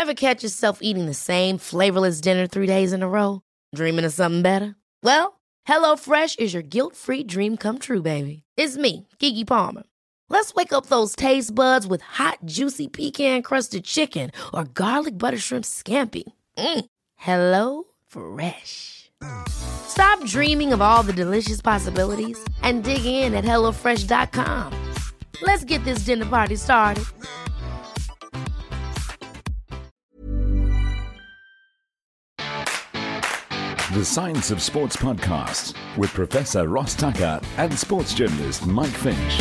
Ever catch yourself eating the same flavorless dinner 3 days in a row? Dreaming of something better? Well, HelloFresh is your guilt-free dream come true, baby. It's me, Keke Palmer. Let's wake up those taste buds with hot, juicy pecan-crusted chicken or garlic butter shrimp scampi. Hello Fresh. Stop dreaming of all the delicious possibilities and dig in at HelloFresh.com. Let's get this dinner party started. The Science of Sports podcast with Professor Ross Tucker and sports journalist Mike Finch.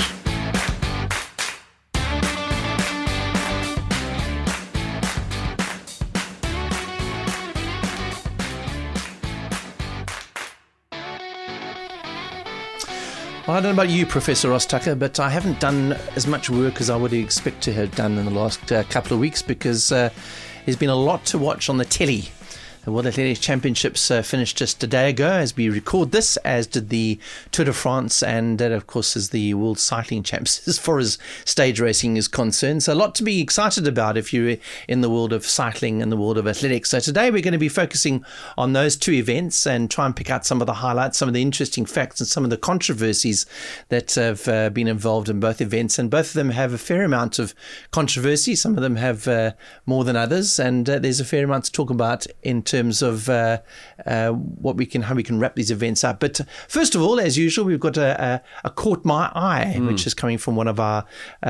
Well, I don't know about you, Professor Ross Tucker, but I haven't done as much work as I would expect to have done in the last couple of weeks because there's been a lot to watch on the telly. The World Athletics Championships finished just a day ago as we record this, as did the Tour de France, and that, of course, is the World Cycling Champs as far as stage racing is concerned. So a lot to be excited about if you're in the world of cycling and the world of athletics. So today we're going to be focusing on those two events and try and pick out some of the highlights, some of the interesting facts and some of the controversies that have been involved in both events. And both of them have a fair amount of controversy. Some of them have more than others. And there's a fair amount to talk about in terms of how we can wrap these events up. But first of all, as usual, we've got a Caught My Eye, which is coming from one of our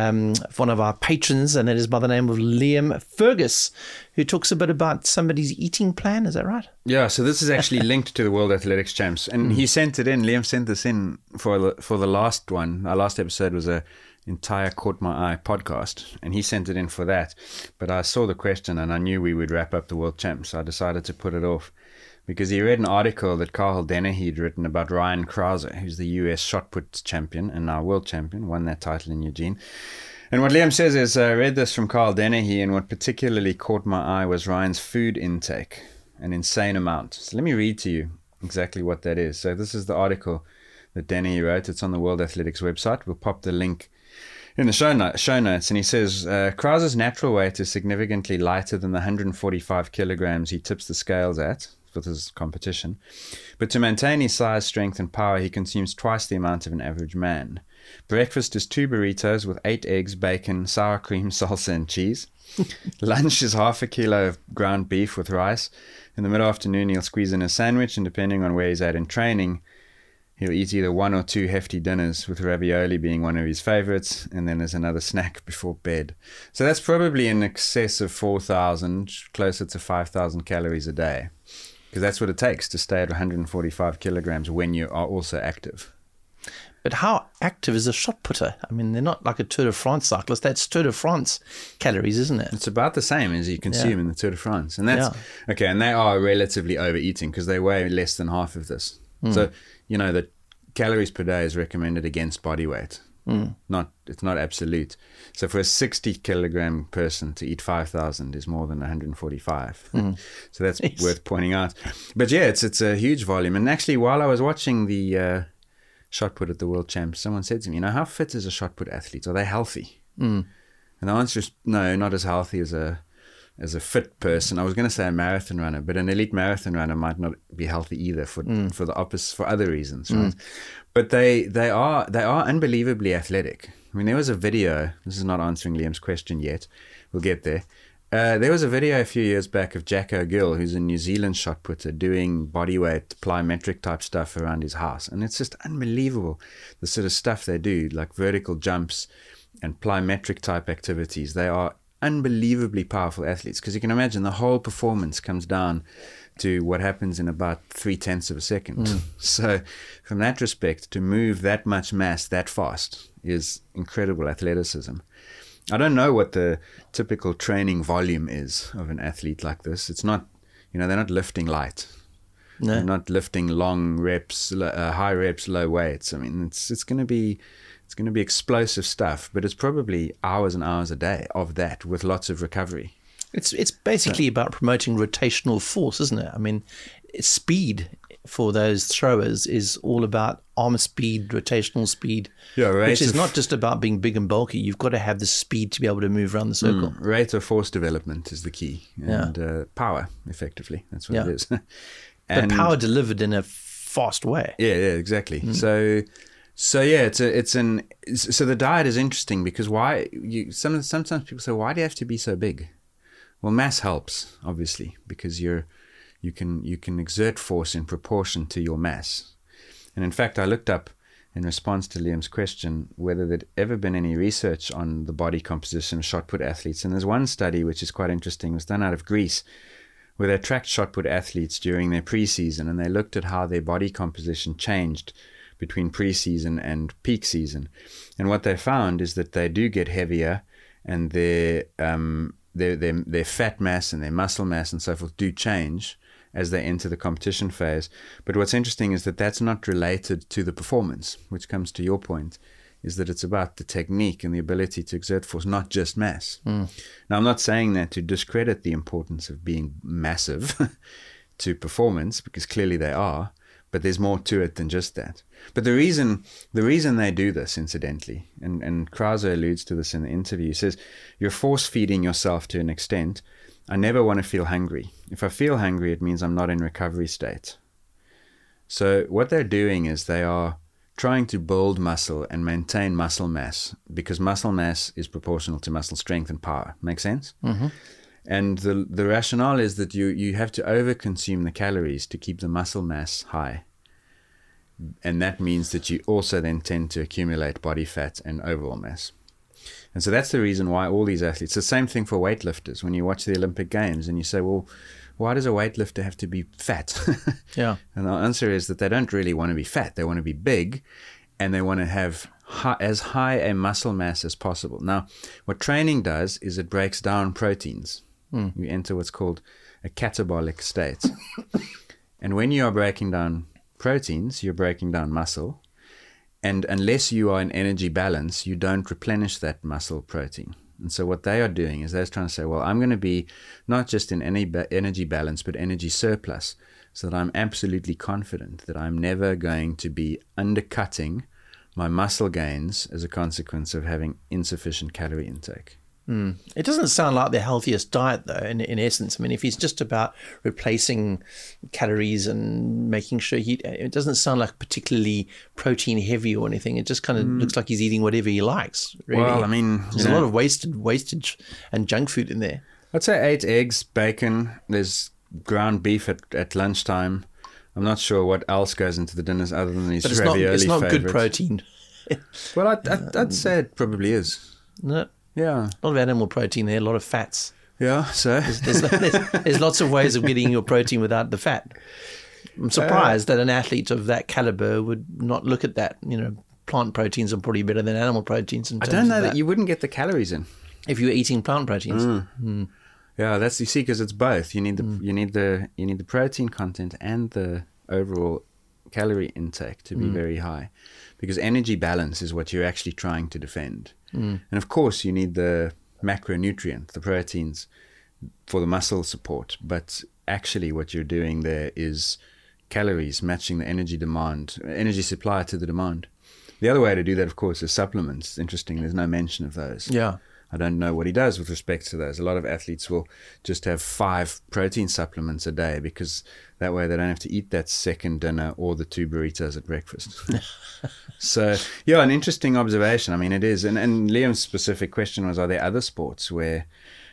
patrons, and that is by the name of Liam Fergus, who talks a bit about somebody's eating plan. Is that right? Yeah, so this is actually linked to the World Athletics Champs, and he sent it in. Liam sent this in for the last one. Our last episode was a entire Caught My Eye podcast, and he sent it in for that. But I saw the question and I knew we would wrap up the World Champs, so I decided to put it off because he read an article that Carl Dennehy had written about Ryan Krauser, who's the US shot put champion and now world champion, won that title in Eugene. And what Liam says is, I read this from Carl Dennehy, and what particularly caught my eye was Ryan's food intake, an insane amount. So let me read to you exactly what that is. So this is the article that Dennehy wrote. It's on the World Athletics website. We'll pop the link in the show notes, and he says, Krauser's natural weight is significantly lighter than the 145 kilograms he tips the scales at for his competition. But to maintain his size, strength, and power, he consumes twice the amount of an average man. Breakfast is 2 burritos with 8 eggs, bacon, sour cream, salsa, and cheese. Lunch is half a kilo of ground beef with rice. In the mid-afternoon, he'll squeeze in a sandwich, and depending on where he's at in training, he'll eat either 1 or 2 hefty dinners, with ravioli being one of his favorites, and then there's another snack before bed. So that's probably in excess of 4,000, closer to 5,000 calories a day, because that's what it takes to stay at 145 kilograms when you are also active. But how active is a shot putter? I mean, they're not like a Tour de France cyclist. That's Tour de France calories, isn't it? It's about the same as you consume in the Tour de France. And that's okay. And they are relatively overeating because they weigh less than half of this. So, the calories per day is recommended against body weight. It's not absolute. So for a 60 kilogram person to eat 5,000 is more than 145. So that's worth pointing out. But yeah, it's a huge volume. And actually, while I was watching the shot put at the World Champs, someone said to me, how fit is a shot put athlete? Are they healthy? And the answer is no, not as healthy as a fit person. I was going to say a marathon runner, but an elite marathon runner might not be healthy either for the opposite, for other reasons, right? But they are unbelievably athletic. I mean, there was a video. This is not answering Liam's question yet. We'll get there. There was a video a few years back of Jack O'Gill, who's a New Zealand shot putter, doing bodyweight plyometric type stuff around his house, and it's just unbelievable the sort of stuff they do, like vertical jumps and plyometric type activities. They are unbelievably powerful athletes, because you can imagine the whole performance comes down to what happens in about 0.3 of a second. So from that respect, to move that much mass that fast is incredible athleticism. I don't know what the typical training volume is of an athlete like this. It's not, they're not lifting light. No. They're not lifting long reps, high reps, low weights. I mean, it's going to be explosive stuff, but it's probably hours and hours a day of that with lots of recovery. It's basically about promoting rotational force, isn't it? I mean, speed for those throwers is all about arm speed, rotational speed, which is not just about being big and bulky. You've got to have the speed to be able to move around the circle. Rate of force development is the key, and power, effectively. That's what it is. But power delivered in a fast way. Yeah, exactly. So the diet is interesting because sometimes people say, why do you have to be so big? Well, mass helps, obviously, because you can exert force in proportion to your mass. And in fact, I looked up in response to Liam's question whether there'd ever been any research on the body composition of shot put athletes. And there's one study which is quite interesting. It was done out of Greece, where they tracked shot put athletes during their preseason, and they looked at how their body composition changed between preseason and peak season. And what they found is that they do get heavier, and their fat mass and their muscle mass and so forth do change as they enter the competition phase. But what's interesting is that that's not related to the performance, which comes to your point, is that it's about the technique and the ability to exert force, not just mass. Now, I'm not saying that to discredit the importance of being massive to performance, because clearly they are, but there's more to it than just that. But the reason they do this, incidentally, and Krause alludes to this in the interview, he says, you're force-feeding yourself to an extent. I never want to feel hungry. If I feel hungry, it means I'm not in recovery state. So what they're doing is they are trying to build muscle and maintain muscle mass, because muscle mass is proportional to muscle strength and power. Make sense? Mm-hmm. And the rationale is that you have to overconsume the calories to keep the muscle mass high. And that means that you also then tend to accumulate body fat and overall mass. And so that's the reason why all these athletes, the same thing for weightlifters. When you watch the Olympic Games and you say, well, why does a weightlifter have to be fat? Yeah. And the answer is that they don't really want to be fat. They want to be big, and they want to have as high a muscle mass as possible. Now, what training does is it breaks down proteins. You enter what's called a catabolic state. And when you are breaking down proteins, you're breaking down muscle. And unless you are in energy balance, you don't replenish that muscle protein. And so what they are doing is they're trying to say, well, I'm going to be not just in any energy balance, but energy surplus, so that I'm absolutely confident that I'm never going to be undercutting my muscle gains as a consequence of having insufficient calorie intake. It doesn't sound like the healthiest diet, though, in essence. I mean, if it's just about replacing calories and making sure it doesn't sound like particularly protein heavy or anything. It just kind of looks like he's eating whatever he likes, really. Well, I mean, there's a lot of wastage and junk food in there. I'd say 8 eggs, bacon, there's ground beef at lunchtime. I'm not sure what else goes into the dinners other than these ravioli It's not favorites. good protein. Well, I'd say it probably is. No. Yeah. A lot of animal protein there, a lot of fats. Yeah, so? There's lots of ways of getting your protein without the fat. I'm surprised that an athlete of that caliber would not look at that. You know, plant proteins are probably better than animal proteins. I don't know that you wouldn't get the calories in if you were eating plant proteins. Yeah, that's, you see, because it's both. You need the protein content and the overall calorie intake to be very high, because energy balance is what you're actually trying to defend. And of course, you need the macronutrient, the proteins, for the muscle support. But actually, what you're doing there is calories matching the energy supply to the demand. The other way to do that, of course, is supplements. It's interesting, there's no mention of those. Yeah. I don't know what he does with respect to those. A lot of athletes will just have 5 protein supplements a day, because that way they don't have to eat that second dinner or the 2 burritos at breakfast. So, yeah, an interesting observation. I mean, it is. And Liam's specific question was, are there other sports where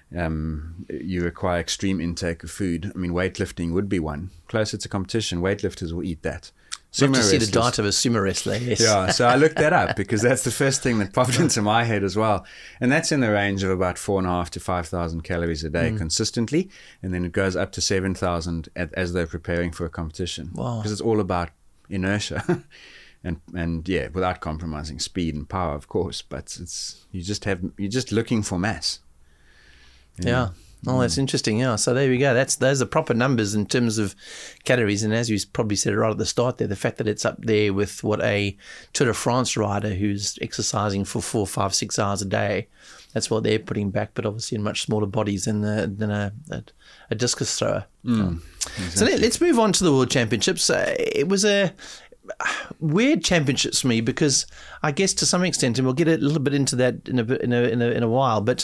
you require extreme intake of food? I mean, weightlifting would be one. Closer to competition, weightlifters will eat that. Love to see the diet of a sumo wrestler, yes. Yeah, so I looked that up because that's the first thing that popped into my head as well. And that's in the range of about 4,500 to 5,000 calories a day consistently. And then it goes up to 7,000 as they're preparing for a competition. Wow. Because it's all about inertia. and yeah, without compromising speed and power, of course. But you're just looking for mass. Yeah. Oh, that's interesting. Yeah. So there we go. Those are proper numbers in terms of calories. And as you probably said right at the start there, the fact that it's up there with what a Tour de France rider who's exercising for 4, 5, 6 hours a day, that's what they're putting back, but obviously in much smaller bodies than a discus thrower. Exactly. So let's move on to the World Championships. It was weird championships for me, because I guess to some extent, and we'll get a little bit into that in a while, but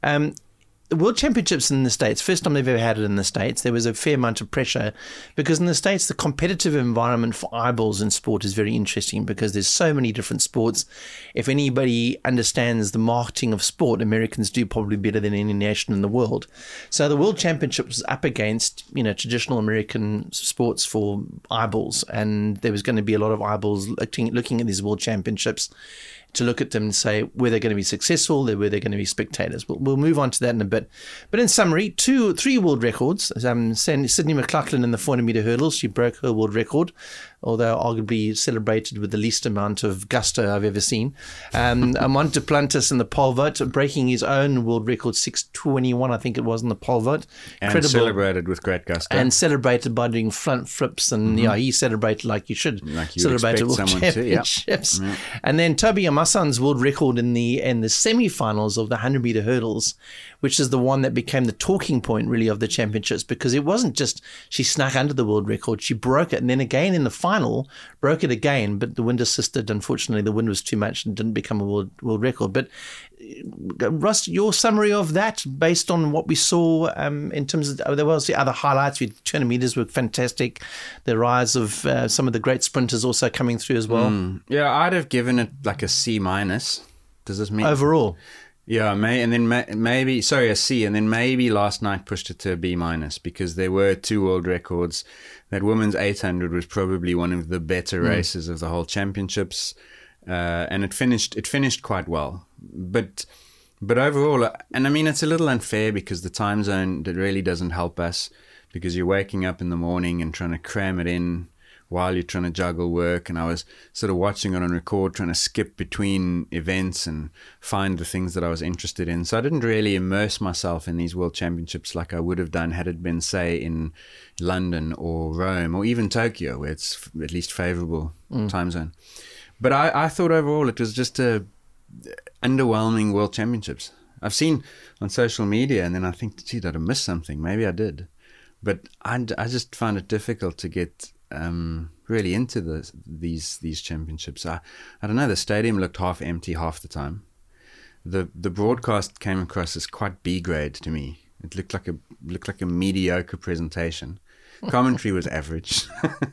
the World Championships in the States, first time they've ever had it in the States, there was a fair amount of pressure, because in the States, the competitive environment for eyeballs in sport is very interesting, because there's so many different sports. If anybody understands the marketing of sport, Americans do probably better than any nation in the world. So the World Championships was up against, traditional American sports for eyeballs, and there was going to be a lot of eyeballs looking at these World Championships to look at them and say, were they going to be successful, were they going to be spectators? We'll move on to that in a bit. But in summary, three world records. Sydney McLaughlin in the 400 metre hurdles, she broke her world record, although arguably celebrated with the least amount of gusto I've ever seen. Amont Duplantis in the pole vault, breaking his own world record, 6:21, I think it was, in the pole vault. And celebrated with great gusto. And celebrated by doing front flips, and he celebrated like you should. Like you celebrate would expect someone to, yeah. And then Toby Amasan's world record in the semi-finals of the 100 metre hurdles, which is the one that became the talking point really of the championships, because it wasn't just she snuck under the world record, she broke it, and then again in the final broke it again, but the wind assisted. Unfortunately, the wind was too much and didn't become a world record. But Ross, your summary of that based on what we saw in terms of, there was the other highlights. 200 meters were fantastic. The rise of some of the great sprinters also coming through as well. Yeah, I'd have given it like a C-. Does this mean overall? Yeah, and then maybe a C, and then maybe last night pushed it to a B-, because there were two world records. That women's 800 was probably one of the better races of the whole championships, and it finished quite well. But overall, and I mean, it's a little unfair because the time zone, that really doesn't help us, because you're waking up in the morning and trying to cram it in while you're trying to juggle work. And I was sort of watching it on record, trying to skip between events and find the things that I was interested in. So I didn't really immerse myself in these World Championships like I would have done had it been, say, in London or Rome or even Tokyo, where it's at least favorable time zone. But I thought overall it was just a underwhelming World Championships. I've seen on social media, and then I think, gee, did I miss something? Maybe I did. But I just found it difficult to get really into these championships. I don't know, the stadium looked half empty half the time. The broadcast came across as quite B grade to me. It looked like a mediocre presentation. Commentary was average.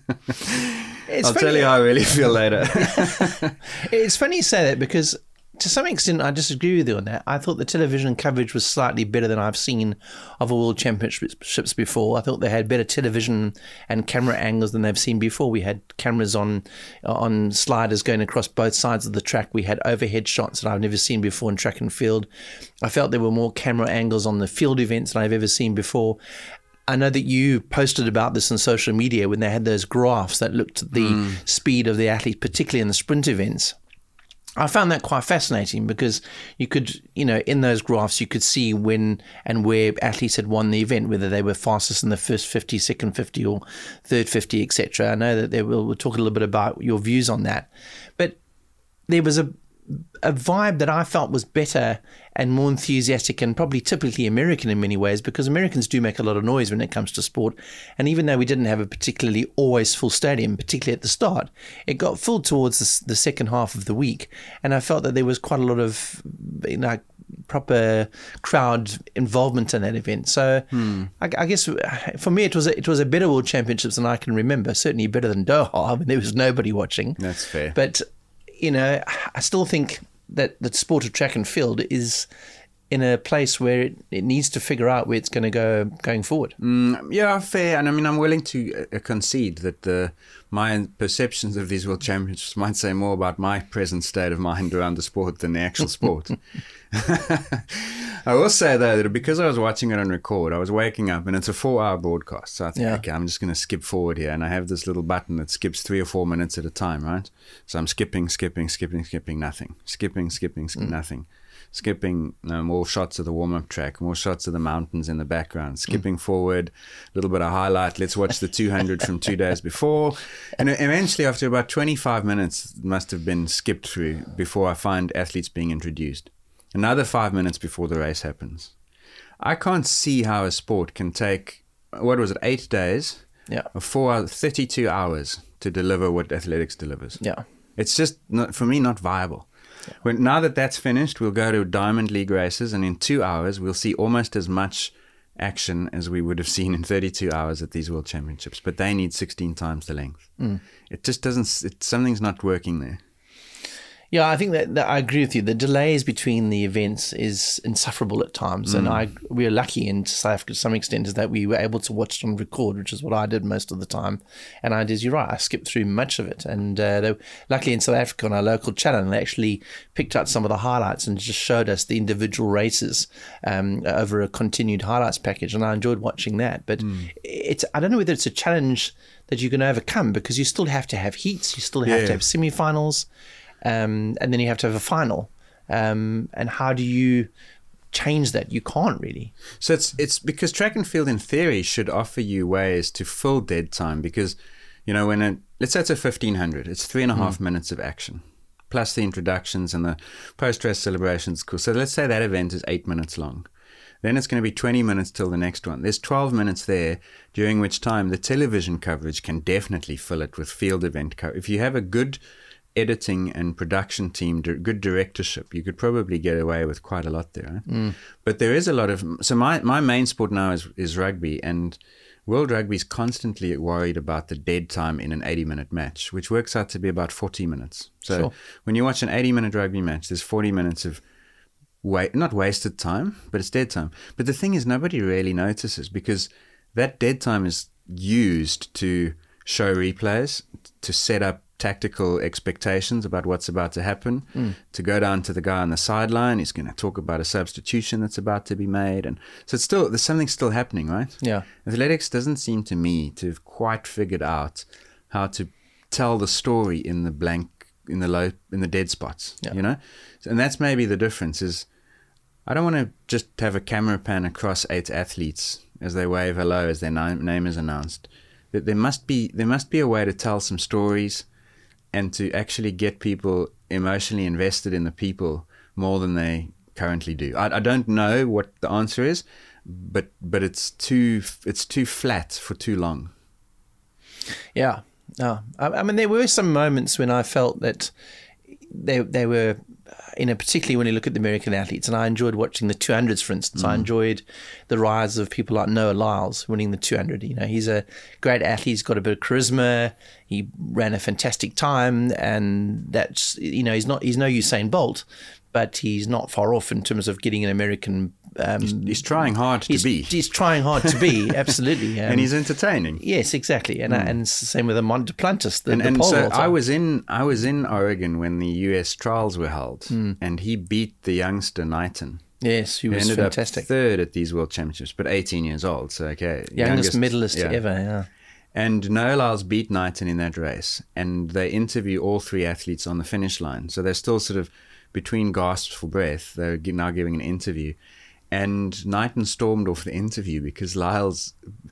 I'll tell you how I really feel later. It's funny you say that, because to some extent, I disagree with you on that. I thought the television coverage was slightly better than I've seen of a World Championships before. I thought they had better television and camera angles than they've seen before. We had cameras on sliders going across both sides of the track. We had overhead shots that I've never seen before in track and field. I felt there were more camera angles on the field events than I've ever seen before. I know that you posted about this on social media when they had those graphs that looked at the speed of the athletes, particularly in the sprint events. I found that quite fascinating, because you could, in those graphs, you could see when and where athletes had won the event, whether they were fastest in the first 50, second 50 or third 50, etc. I know that we'll talk a little bit about your views on that. But there was a vibe that I felt was better and more enthusiastic, and probably typically American in many ways, because Americans do make a lot of noise when it comes to sport. And even though we didn't have a particularly always full stadium, particularly at the start, it got full towards the second half of the week. And I felt that there was quite a lot of proper crowd involvement in that event. So I guess for me, it was a better World Championships than I can remember. Certainly better than Doha, when there was nobody watching. That's fair. But I still think that the sport of track and field is in a place where it needs to figure out where it's going to go going forward. Yeah, fair. And I mean, I'm willing to concede that my perceptions of these World Championships might say more about my present state of mind around the sport than the actual sport. I will say, though, that because I was watching it on record, I was waking up, and it's a 4-hour broadcast. So I think, okay, I'm just going to skip forward here. And I have this little button that skips 3 or 4 minutes at a time, right? So I'm skipping, nothing. Skipping, nothing. Skipping more shots of the warm-up track, more shots of the mountains in the background, skipping forward, a little bit of highlight. Let's watch the 200 from 2 days before. And eventually, after about 25 minutes, it must have been skipped through before I find athletes being introduced. Another 5 minutes before the race happens. I can't see how a sport can take, 8 days Or 4 hours, 32 hours to deliver what athletics delivers. Yeah. It's just, not, for me, not viable. Yeah. Now that that's finished, we'll go to Diamond League races, and in 2 hours, we'll see almost as much action as we would have seen in 32 hours at these World Championships. But they need 16 times the length. It just doesn't, something's not working there. Yeah, I think that I agree with you. The delays between the events is insufferable at times, and we are lucky in South Africa to some extent is that we were able to watch it on record, which is what I did most of the time. And you're right, I skipped through much of it. And luckily in South Africa on our local channel, they actually picked out some of the highlights and just showed us the individual races over a continued highlights package, and I enjoyed watching that. But I don't know whether it's a challenge that you can overcome, because you still have to have heats, you still have to have semi-finals. And then you have to have a final. And how do you change that? You can't really. So it's because track and field in theory should offer you ways to fill dead time, because, let's say it's a 1500, it's 3.5 minutes of action, plus the introductions and the post-race celebrations. Cool. So let's say that event is 8 minutes long. Then it's going to be 20 minutes till the next one. There's 12 minutes there, during which time the television coverage can definitely fill it with field event coverage. If you have a good editing and production team, good directorship, you could probably get away with quite a lot there, right? But there is a lot of, so my main sport now is rugby, and World Rugby is constantly worried about the dead time in an 80-minute match, which works out to be about 40 minutes. So when you watch an 80-minute rugby match, there's 40 minutes of not wasted time, but it's dead time. But the thing is, nobody really notices, because that dead time is used to show replays, to set up tactical expectations about what's about to happen, to go down to the guy on the sideline. He's going to talk about a substitution that's about to be made. And so there's something still happening, right? Yeah. Athletics doesn't seem to me to have quite figured out how to tell the story in the blank, in the dead spots, And that's maybe the difference is, I don't want to just have a camera pan across 8 athletes as they wave hello as their name is announced. That there must be a way to tell some stories, and to actually get people emotionally invested in the people more than they currently do. I don't know what the answer is, but it's too flat for too long. Yeah. No. I mean, there were some moments when I felt that they were, particularly when you look at the American athletes, and I enjoyed watching the 200s, for instance. I enjoyed the rise of people like Noah Lyles winning the 200. He's a great athlete. He's got a bit of charisma. He ran a fantastic time, and that's, he's no Usain Bolt, but he's not far off in terms of getting an American. He's trying hard to be. He's trying hard to be, absolutely. And he's entertaining. Yes, exactly. And same with Amon Duplantis, the pole so vaulter. I was in Oregon when the US trials were held, and he beat the youngster Knighton. Yes, he was ended fantastic. Up third at these World Championships, but 18 years old. So youngest medalist ever. Yeah. And Noah Lyles beat Knighton in that race, and they interview all 3 athletes on the finish line. So they're still sort of between gasps for breath. They're now giving an interview. And Knighton stormed off the interview because Lyles,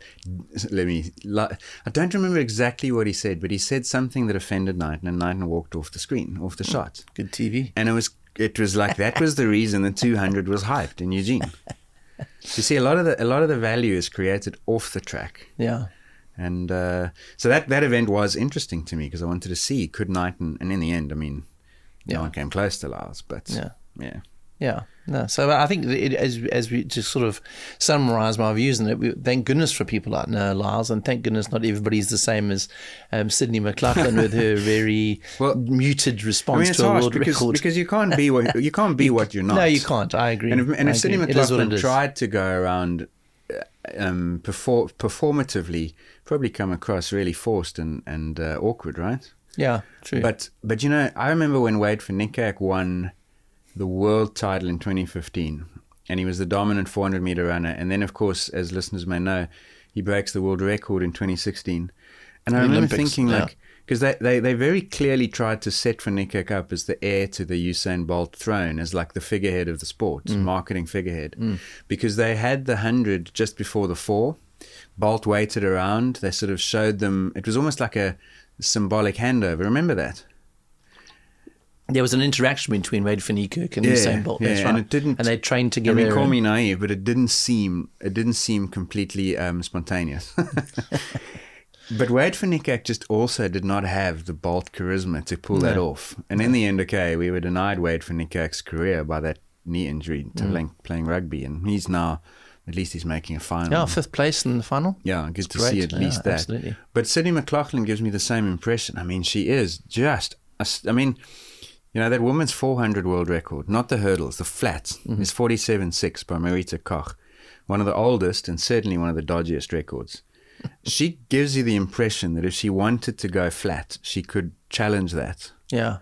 I don't remember exactly what he said, but he said something that offended Knighton, and Knighton walked off the screen, off the shot. Good TV. And it was like that was the reason the 200 was hyped in Eugene. You see, a lot of the value is created off the track. Yeah. And so that event was interesting to me, because I wanted to see, could Knighton, and in the end, no one came close to Lyles, but yeah. Yeah, no. So I think as we just sort of summarise my views on it, thank goodness for people like Noah Lyles, and thank goodness not everybody's the same as Sydney McLaughlin with her very muted response to a world record. Because you can't be what you're not. No, you can't. I agree. And if Sydney McLaughlin tried to go around performatively, probably come across really forced and awkward, right? Yeah, true. But I remember when Wade van Niekerk won the world title in 2015, and he was the dominant 400-meter runner. And then, of course, as listeners may know, he breaks the world record in 2016. And I remember thinking, because they very clearly tried to set van Niekerk up as the heir to the Usain Bolt throne, as like the figurehead of the sport, marketing figurehead, because they had the 100 just before the 4. Bolt waited around. They sort of showed them. It was almost like a symbolic handover. Remember that? There was an interaction between Wade van Niekerk and Usain Bolt. That's right. And they trained together. Call me naive, but it didn't seem completely spontaneous. But Wade van Niekerk just also did not have the Bolt charisma to pull that off. And in the end, okay, we were denied Wade van Niekerk's career by that knee injury to playing rugby. And he's now, at least he's making a final. Yeah, 5th place in the final. Yeah, good to see at least that. Absolutely. But Sydney McLaughlin gives me the same impression. I mean, she is just, I mean, you know, that woman's 400 world record, not the hurdles, the flats, is 47.6 by Marita Koch. One of the oldest and certainly one of the dodgiest records. She gives you the impression that if she wanted to go flat, she could challenge that. Yeah.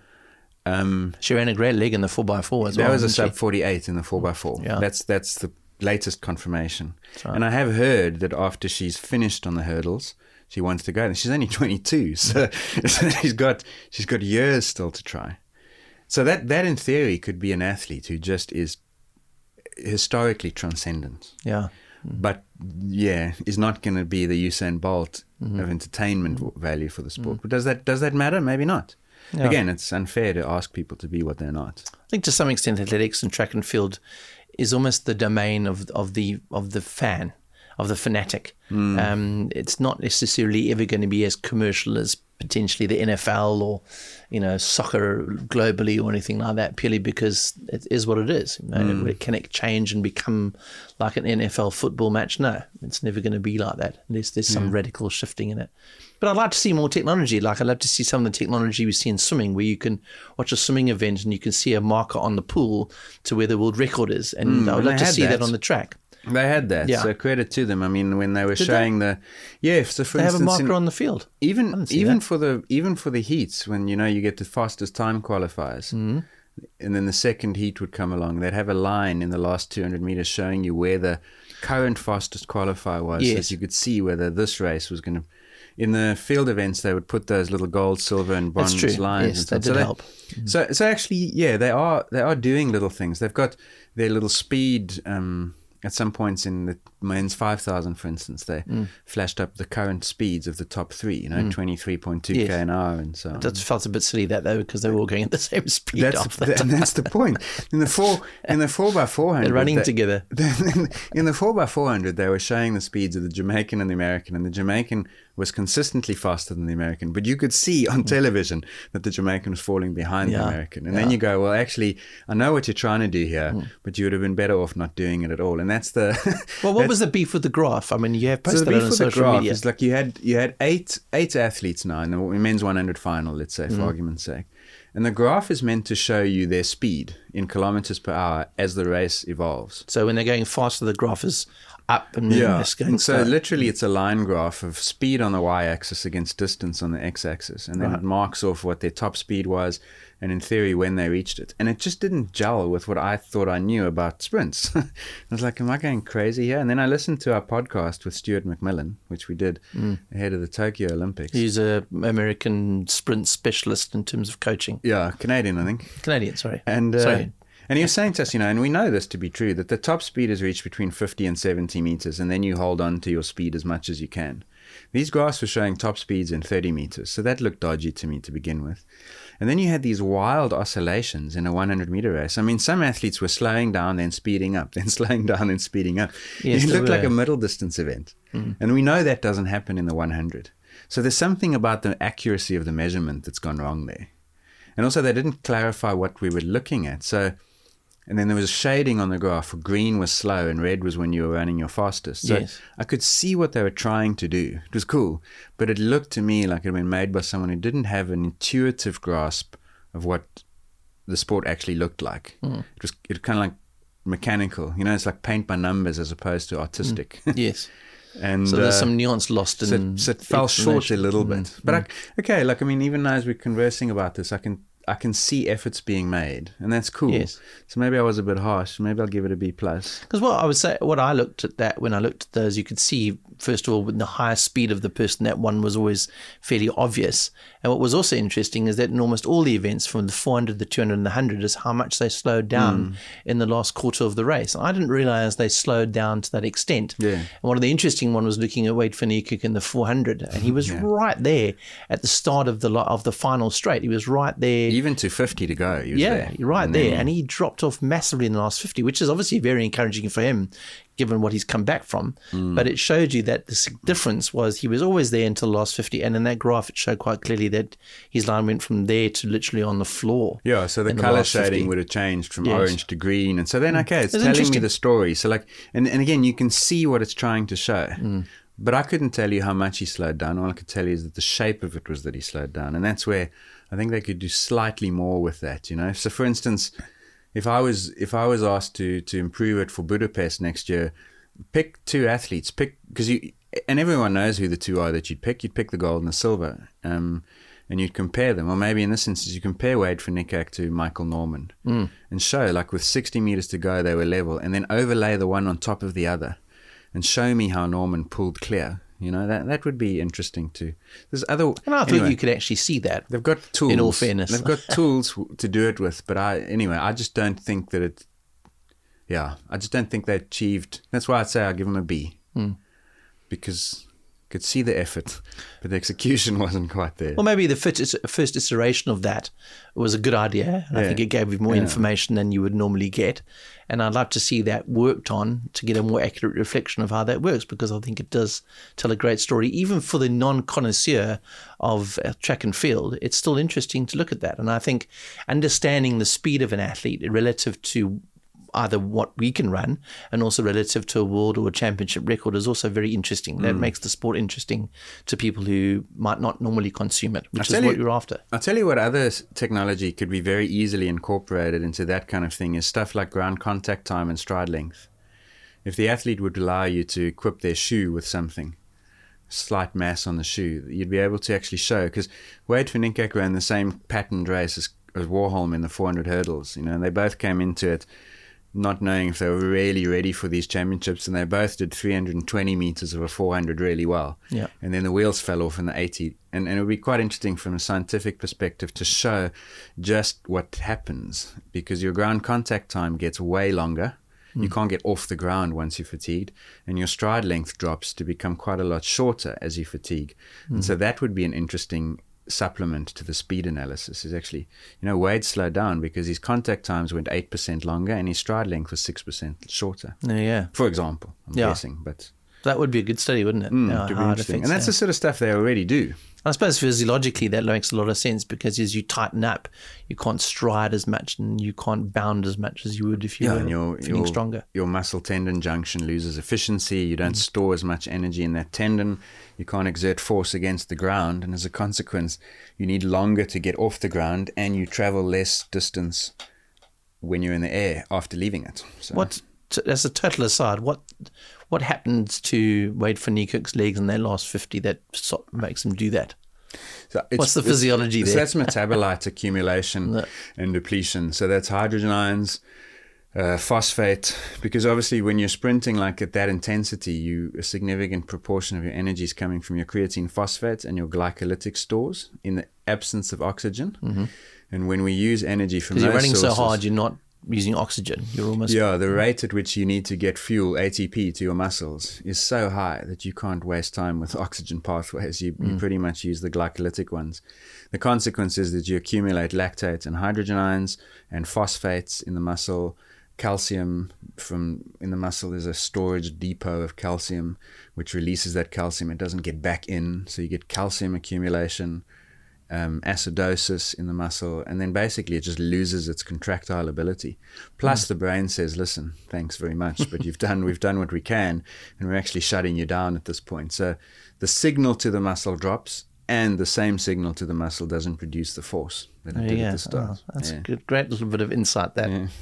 She ran a great leg in the 4x4 as well. That was a sub 48 in the 4x4. Yeah. That's the latest confirmation. Right. And I have heard that after she's finished on the hurdles, she wants to go. And she's only 22, so she's got years still to try. So that in theory could be an athlete who just is historically transcendent. Yeah. But is not going to be the Usain Bolt of entertainment value for the sport. But does that matter? Maybe not. Yeah. Again, it's unfair to ask people to be what they're not. I think to some extent, athletics and track and field is almost the domain of the fan, of the fanatic. It's not necessarily ever going to be as commercial as potentially the NFL or, you know, soccer globally or anything like that, purely because it is what it is. You know, can it change and become like an NFL football match? No, it's never going to be like that. There's some radical shifting in it. But I'd like to see more technology. Like I'd love to see some of the technology we see in swimming, where you can watch a swimming event and you can see a marker on the pool to where the world record is. And I would love to see that on the track. They had that, so credit to them. I mean, when they were showing so for they instance, have a marker on the field. Even for the heats, when you get the fastest time qualifiers, and then the second heat would come along, they'd have a line in the last 200 meters showing you where the current fastest qualifier was, so that you could see whether this race was going to. In the field events, they would put those little gold, silver, and bronze lines. Yes, that did help. So actually, they are doing little things. They've got their little speed. At some points in the men's 5,000, for instance, they flashed up the current speeds of the top three, 23.2 k an hour and so on. That felt a bit silly though, because they were all going at the same speed. And that's the point. In the 4x400, they're running together. In the 4x400, they were showing the speeds of the Jamaican and the American, and the Jamaican was consistently faster than the American, but you could see on television that the Jamaican was falling behind the American. And then you go, well, actually, I know what you're trying to do here, but you would have been better off not doing it at all. And that's the... Well, what was the beef with the graph? I mean, you have posted that on social media. Is like you had eight athletes now in the men's 100 final, let's say, for argument's sake. And the graph is meant to show you their speed in kilometers per hour as the race evolves. So when they're going faster, the graph is up and and so literally it's a line graph of speed on the y-axis against distance on the x-axis, and then it marks off what their top speed was and in theory when they reached it. And it just didn't gel with what I thought I knew about sprints. I was like, am I going crazy here? And then I listened to our podcast with Stuart McMillan, which we did ahead of the Tokyo Olympics. He's an American sprint specialist in terms of coaching. Yeah, Canadian, I think. Canadian, sorry. And and he was saying to us, and we know this to be true, that the top speed is reached between 50 and 70 meters, and then you hold on to your speed as much as you can. These graphs were showing top speeds in 30 meters, so that looked dodgy to me to begin with. And then you had these wild oscillations in a 100-meter race. I mean, some athletes were slowing down, then speeding up, then slowing down, then speeding up. Yes, it looked like a middle-distance event. And we know that doesn't happen in the 100. So there's something about the accuracy of the measurement that's gone wrong there. And also they didn't clarify what we were looking at. And then there was shading on the graph. Green was slow and red was when you were running your fastest. So I could see what they were trying to do. It was cool, but it looked to me like it had been made by someone who didn't have an intuitive grasp of what the sport actually looked like. It was kind of like mechanical. It's like paint by numbers as opposed to artistic. Yes. And so there's some nuance lost in so it fell short a little bit. But even as we're conversing about this, I can see efforts being made, and that's cool. Yes. So maybe I was a bit harsh. Maybe I'll give it a B+. Because what I looked at that, when I looked at those, you could see, first of all, with the higher speed of the person, that one was always fairly obvious. And what was also interesting is that in almost all the events, from the 400, the 200, and the 100, is how much they slowed down in the last quarter of the race. I didn't realize they slowed down to that extent. Yeah. And one of the interesting one was looking at Wade van Niekerk in the 400, and he was right there at the start of the final straight. He was right there. Even to 50 to go, he was there. Right there. And he dropped off massively in the last 50, which is obviously very encouraging for him, given what he's come back from. But it showed you that the difference was he was always there until the last 50. And in that graph, it showed quite clearly that his line went from there to literally on the floor. Yeah, so the color shading would have changed from orange to green. And so then, okay, it's telling me the story. So like, and again, you can see what it's trying to show. But I couldn't tell you how much he slowed down. All I could tell you is that the shape of it was that he slowed down. And that's where I think they could do slightly more with that, you know. So for instance, if I was asked to improve it for Budapest next year, pick 2 athletes, because and everyone knows who the 2 are that you'd pick. You'd pick the gold and the silver, and you'd compare them. Or maybe in this instance, you compare Wade van Niekerk to Michael Norman and show, like with 60 meters to go, they were level, and then overlay the one on top of the other and show me how Norman pulled clear. You know, that would be interesting too. There's other... And I think you could actually see that. They've got tools. In all fairness. They've got tools to do it with. But I just don't think that it... Yeah, I just don't think they achieved... That's why I'd say I'll give them a B. Because I could see the effort, but the execution wasn't quite there. Well, maybe the first iteration of that was a good idea. And I think it gave you more information than you would normally get. And I'd like to see that worked on to get a more accurate reflection of how that works, because I think it does tell a great story. Even for the non-connoisseur of track and field, it's still interesting to look at that. And I think understanding the speed of an athlete relative to either what we can run and also relative to a world or a championship record is also very interesting. That makes the sport interesting to people who might not normally consume it, which is what you're after. I'll tell you what other technology could be very easily incorporated into that kind of thing is stuff like ground contact time and stride length. If the athlete would allow you to equip their shoe with something, slight mass on the shoe, you'd be able to actually show, because Wade van Niekerk ran the same patterned race as Warholm in the 400 hurdles, you know, and they both came into it not knowing if they were really ready for these championships, and they both did 320 meters of a 400 really well. Yeah. And then the wheels fell off in the 80. And it would be quite interesting from a scientific perspective to show just what happens, because your ground contact time gets way longer. You can't get off the ground once you're fatigued, and your stride length drops to become quite a lot shorter as you fatigue. And so that would be an interesting supplement to the speed analysis. Is actually, you know, Wade slowed down because his contact times went 8% longer and his stride length was 6% shorter. Yeah. For example, I'm guessing, but that would be a good study, wouldn't it? To be interesting. And that's the sort of stuff they already do. I suppose physiologically that makes a lot of sense, because as you tighten up, you can't stride as much and you can't bound as much as you would if you were feeling stronger. Your muscle tendon junction loses efficiency. You don't store as much energy in that tendon. You can't exert force against the ground. And as a consequence, you need longer to get off the ground, and you travel less distance when you're in the air after leaving it. So. As a total aside, what happens to Wade van Niekerk's legs in their last 50 that makes him do that? So what's the physiology there? So that's metabolite accumulation and depletion. So that's hydrogen ions, phosphate, because obviously when you're sprinting like at that intensity, a significant proportion of your energy is coming from your creatine phosphate and your glycolytic stores in the absence of oxygen. And when we use energy from those sources... Because you're running so hard, you're not using oxygen. You're almost... Yeah, the rate at which you need to get fuel, ATP, to your muscles is so high that you can't waste time with oxygen pathways. You pretty much use the glycolytic ones. The consequence is that you accumulate lactate and hydrogen ions and phosphates in the muscle. Calcium in the muscle is a storage depot of calcium, which releases that calcium. It doesn't get back in, so you get calcium accumulation. Acidosis in the muscle, and then basically it just loses its contractile ability. Plus the brain says, listen, thanks very much, but we've done what we can, and we're actually shutting you down at this point. So the signal to the muscle drops, and the same signal to the muscle doesn't produce the force that it did at the start. That's a great little bit of insight there. Yeah.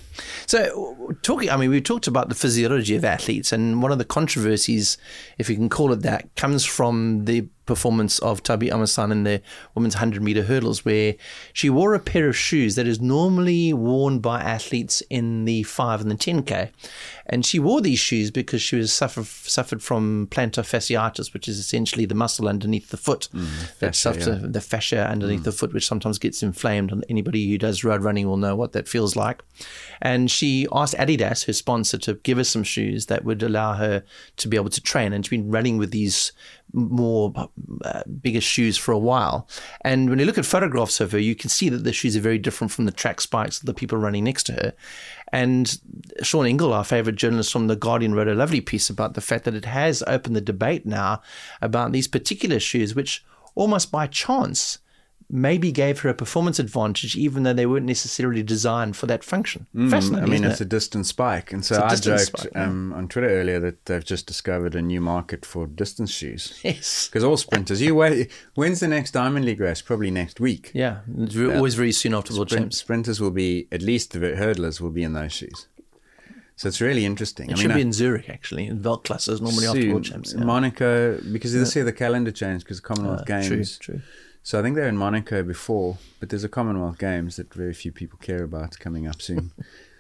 So we talked about the physiology of athletes, and one of the controversies, if you can call it that, comes from the performance of Tabby Amasan in the women's 100-meter hurdles, where she wore a pair of shoes that is normally worn by athletes in the 5 and the 10K. And she wore these shoes because she was suffered from plantar fasciitis, which is essentially the muscle underneath the foot. The fascia underneath the foot, which sometimes gets inflamed. inflamed, and anybody who does road running will know what that feels like. And she asked Adidas, her sponsor, to give her some shoes that would allow her to be able to train. And she's been running with these more bigger shoes for a while. And when you look at photographs of her, you can see that the shoes are very different from the track spikes of the people running next to her. And Sean Ingle, our favorite journalist from The Guardian, wrote a lovely piece about the fact that it has opened the debate now about these particular shoes, which almost by chance maybe gave her a performance advantage, even though they weren't necessarily designed for that function. Fascinating. I mean, it's a distance spike. And so I joked on Twitter earlier that they've just discovered a new market for distance shoes. Yes. Because all sprinters, when's the next Diamond League race? Probably next week. Yeah. It's always very soon after World Champs. Sprinters will be, at least the hurdlers will be in those shoes. So it's really interesting. It should be in Zurich, actually, in Weltklasse normally after World Champs. Yeah. Monaco, because this year the calendar changed because of Commonwealth Games. True. So I think they're in Monaco before, but there's a Commonwealth Games that very few people care about coming up soon.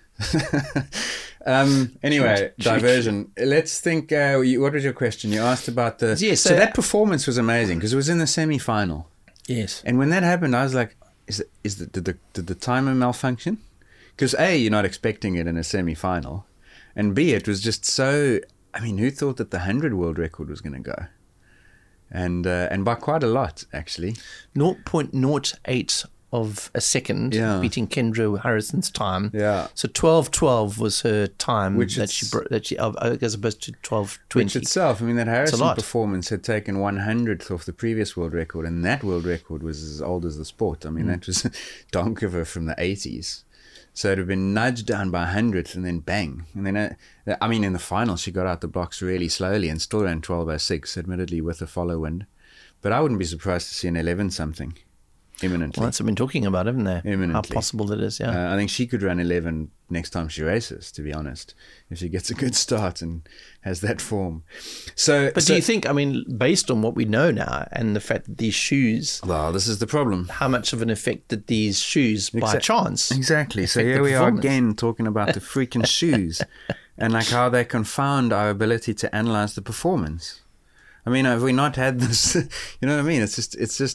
Anyway, diversion. Let's think, what was your question? You asked about the... Yes, so that performance was amazing because it was in the semi-final. Yes. And when that happened, I was like, did the timer malfunction? Because A, you're not expecting it in a semi-final. And B, it was just so... I mean, who thought that the 100 world record was going to go? And by quite a lot, actually. 0.08 of a second, beating Kendra Harrison's time. Yeah. So 12:12 was her time, which that she as opposed to 12:20. Which itself, I mean, that Harrison performance had taken 100th off the previous world record, and that world record was as old as the sport. I mean, that was Donkover from the 80s. So it had been nudged down by 100th and then bang. And then, I mean, in the final, she got out the blocks really slowly and still ran 12:06, admittedly with a follow wind. But I wouldn't be surprised to see an 11-something imminently. Well, that's what I've been talking about, haven't they? Imminently. How possible that is, yeah. I think she could run 11 next time she races, to be honest, if she gets a good start and has that form. But do you think, I mean, based on what we know now and the fact that these shoes... Well, this is the problem. How much of an effect did these shoes, by chance... Exactly. So here we are again talking about the freaking shoes and like how they confound our ability to analyze the performance. I mean, have we not had this? You know what I mean? It's just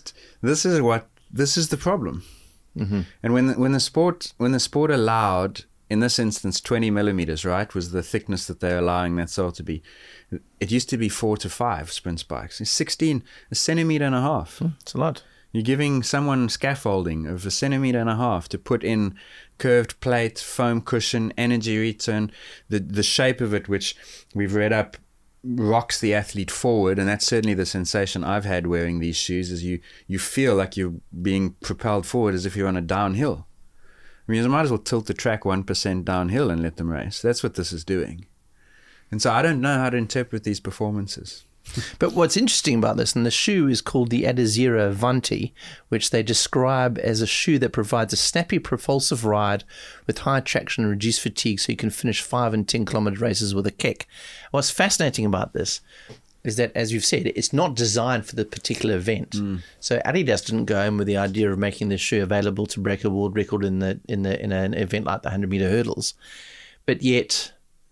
this is the problem. Mm-hmm. And when the sport allowed, in this instance, 20 millimeters, right, was the thickness that they're allowing that sole to be. It used to be 4 to 5 sprint spikes. It's 16, a centimeter and a half. It's a lot. You're giving someone scaffolding of a centimeter and a half to put in curved plate, foam cushion, energy return, the shape of it, which we've read up, rocks the athlete forward, and that's certainly the sensation I've had wearing these shoes, is you feel like you're being propelled forward as if you're on a downhill. I mean, you might as well tilt the track 1% downhill and let them race. That's what this is doing. And so I don't know how to interpret these performances. But what's interesting about this, and the shoe is called the Adizero Avanti, which they describe as a shoe that provides a snappy propulsive ride with high traction and reduced fatigue, so you can finish 5 and 10 kilometer races with a kick. What's fascinating about this is that, as you've said, it's not designed for the particular event. So Adidas didn't go in with the idea of making this shoe available to break a world record in an event like the 100-meter hurdles, but yet,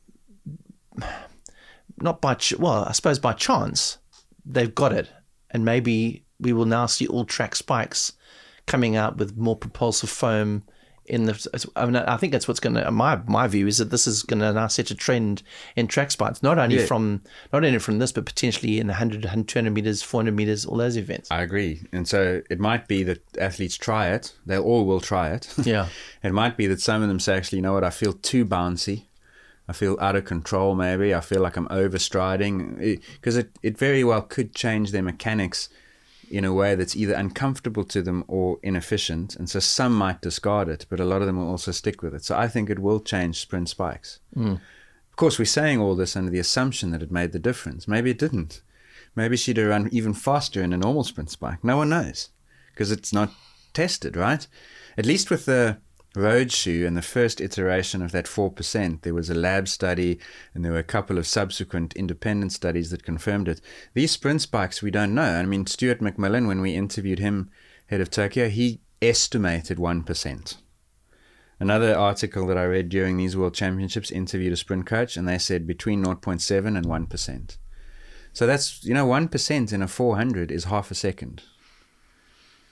I suppose by chance, they've got it, and maybe we will now see all track spikes coming out with more propulsive foam. I think that's what's going to. My view is that this is going to now set a trend in track spikes, not only from this, but potentially in the 100, 200 meters, 400 meters, all those events. I agree, and so it might be that athletes try it. They all will try it. Yeah, it might be that some of them say, actually, you know what? I feel too bouncy. I feel out of control. Maybe I feel like I'm overstriding, because it very well could change their mechanics in a way that's either uncomfortable to them or inefficient. And so some might discard it, but a lot of them will also stick with it. So I think it will change sprint spikes. Of course, we're saying all this under the assumption that it made the difference. Maybe it didn't. Maybe she'd have run even faster in a normal sprint spike. No one knows, because it's not tested, right? At least with the road shoe and the first iteration of that 4%, there was a lab study and there were a couple of subsequent independent studies that confirmed it. These sprint spikes, we don't know. I mean, Stuart McMillan, when we interviewed him, head of Tokyo, he estimated 1%. Another article that I read during these World Championships interviewed a sprint coach, and they said between 0.7 and 1%. So that's, 1% in a 400 is half a second.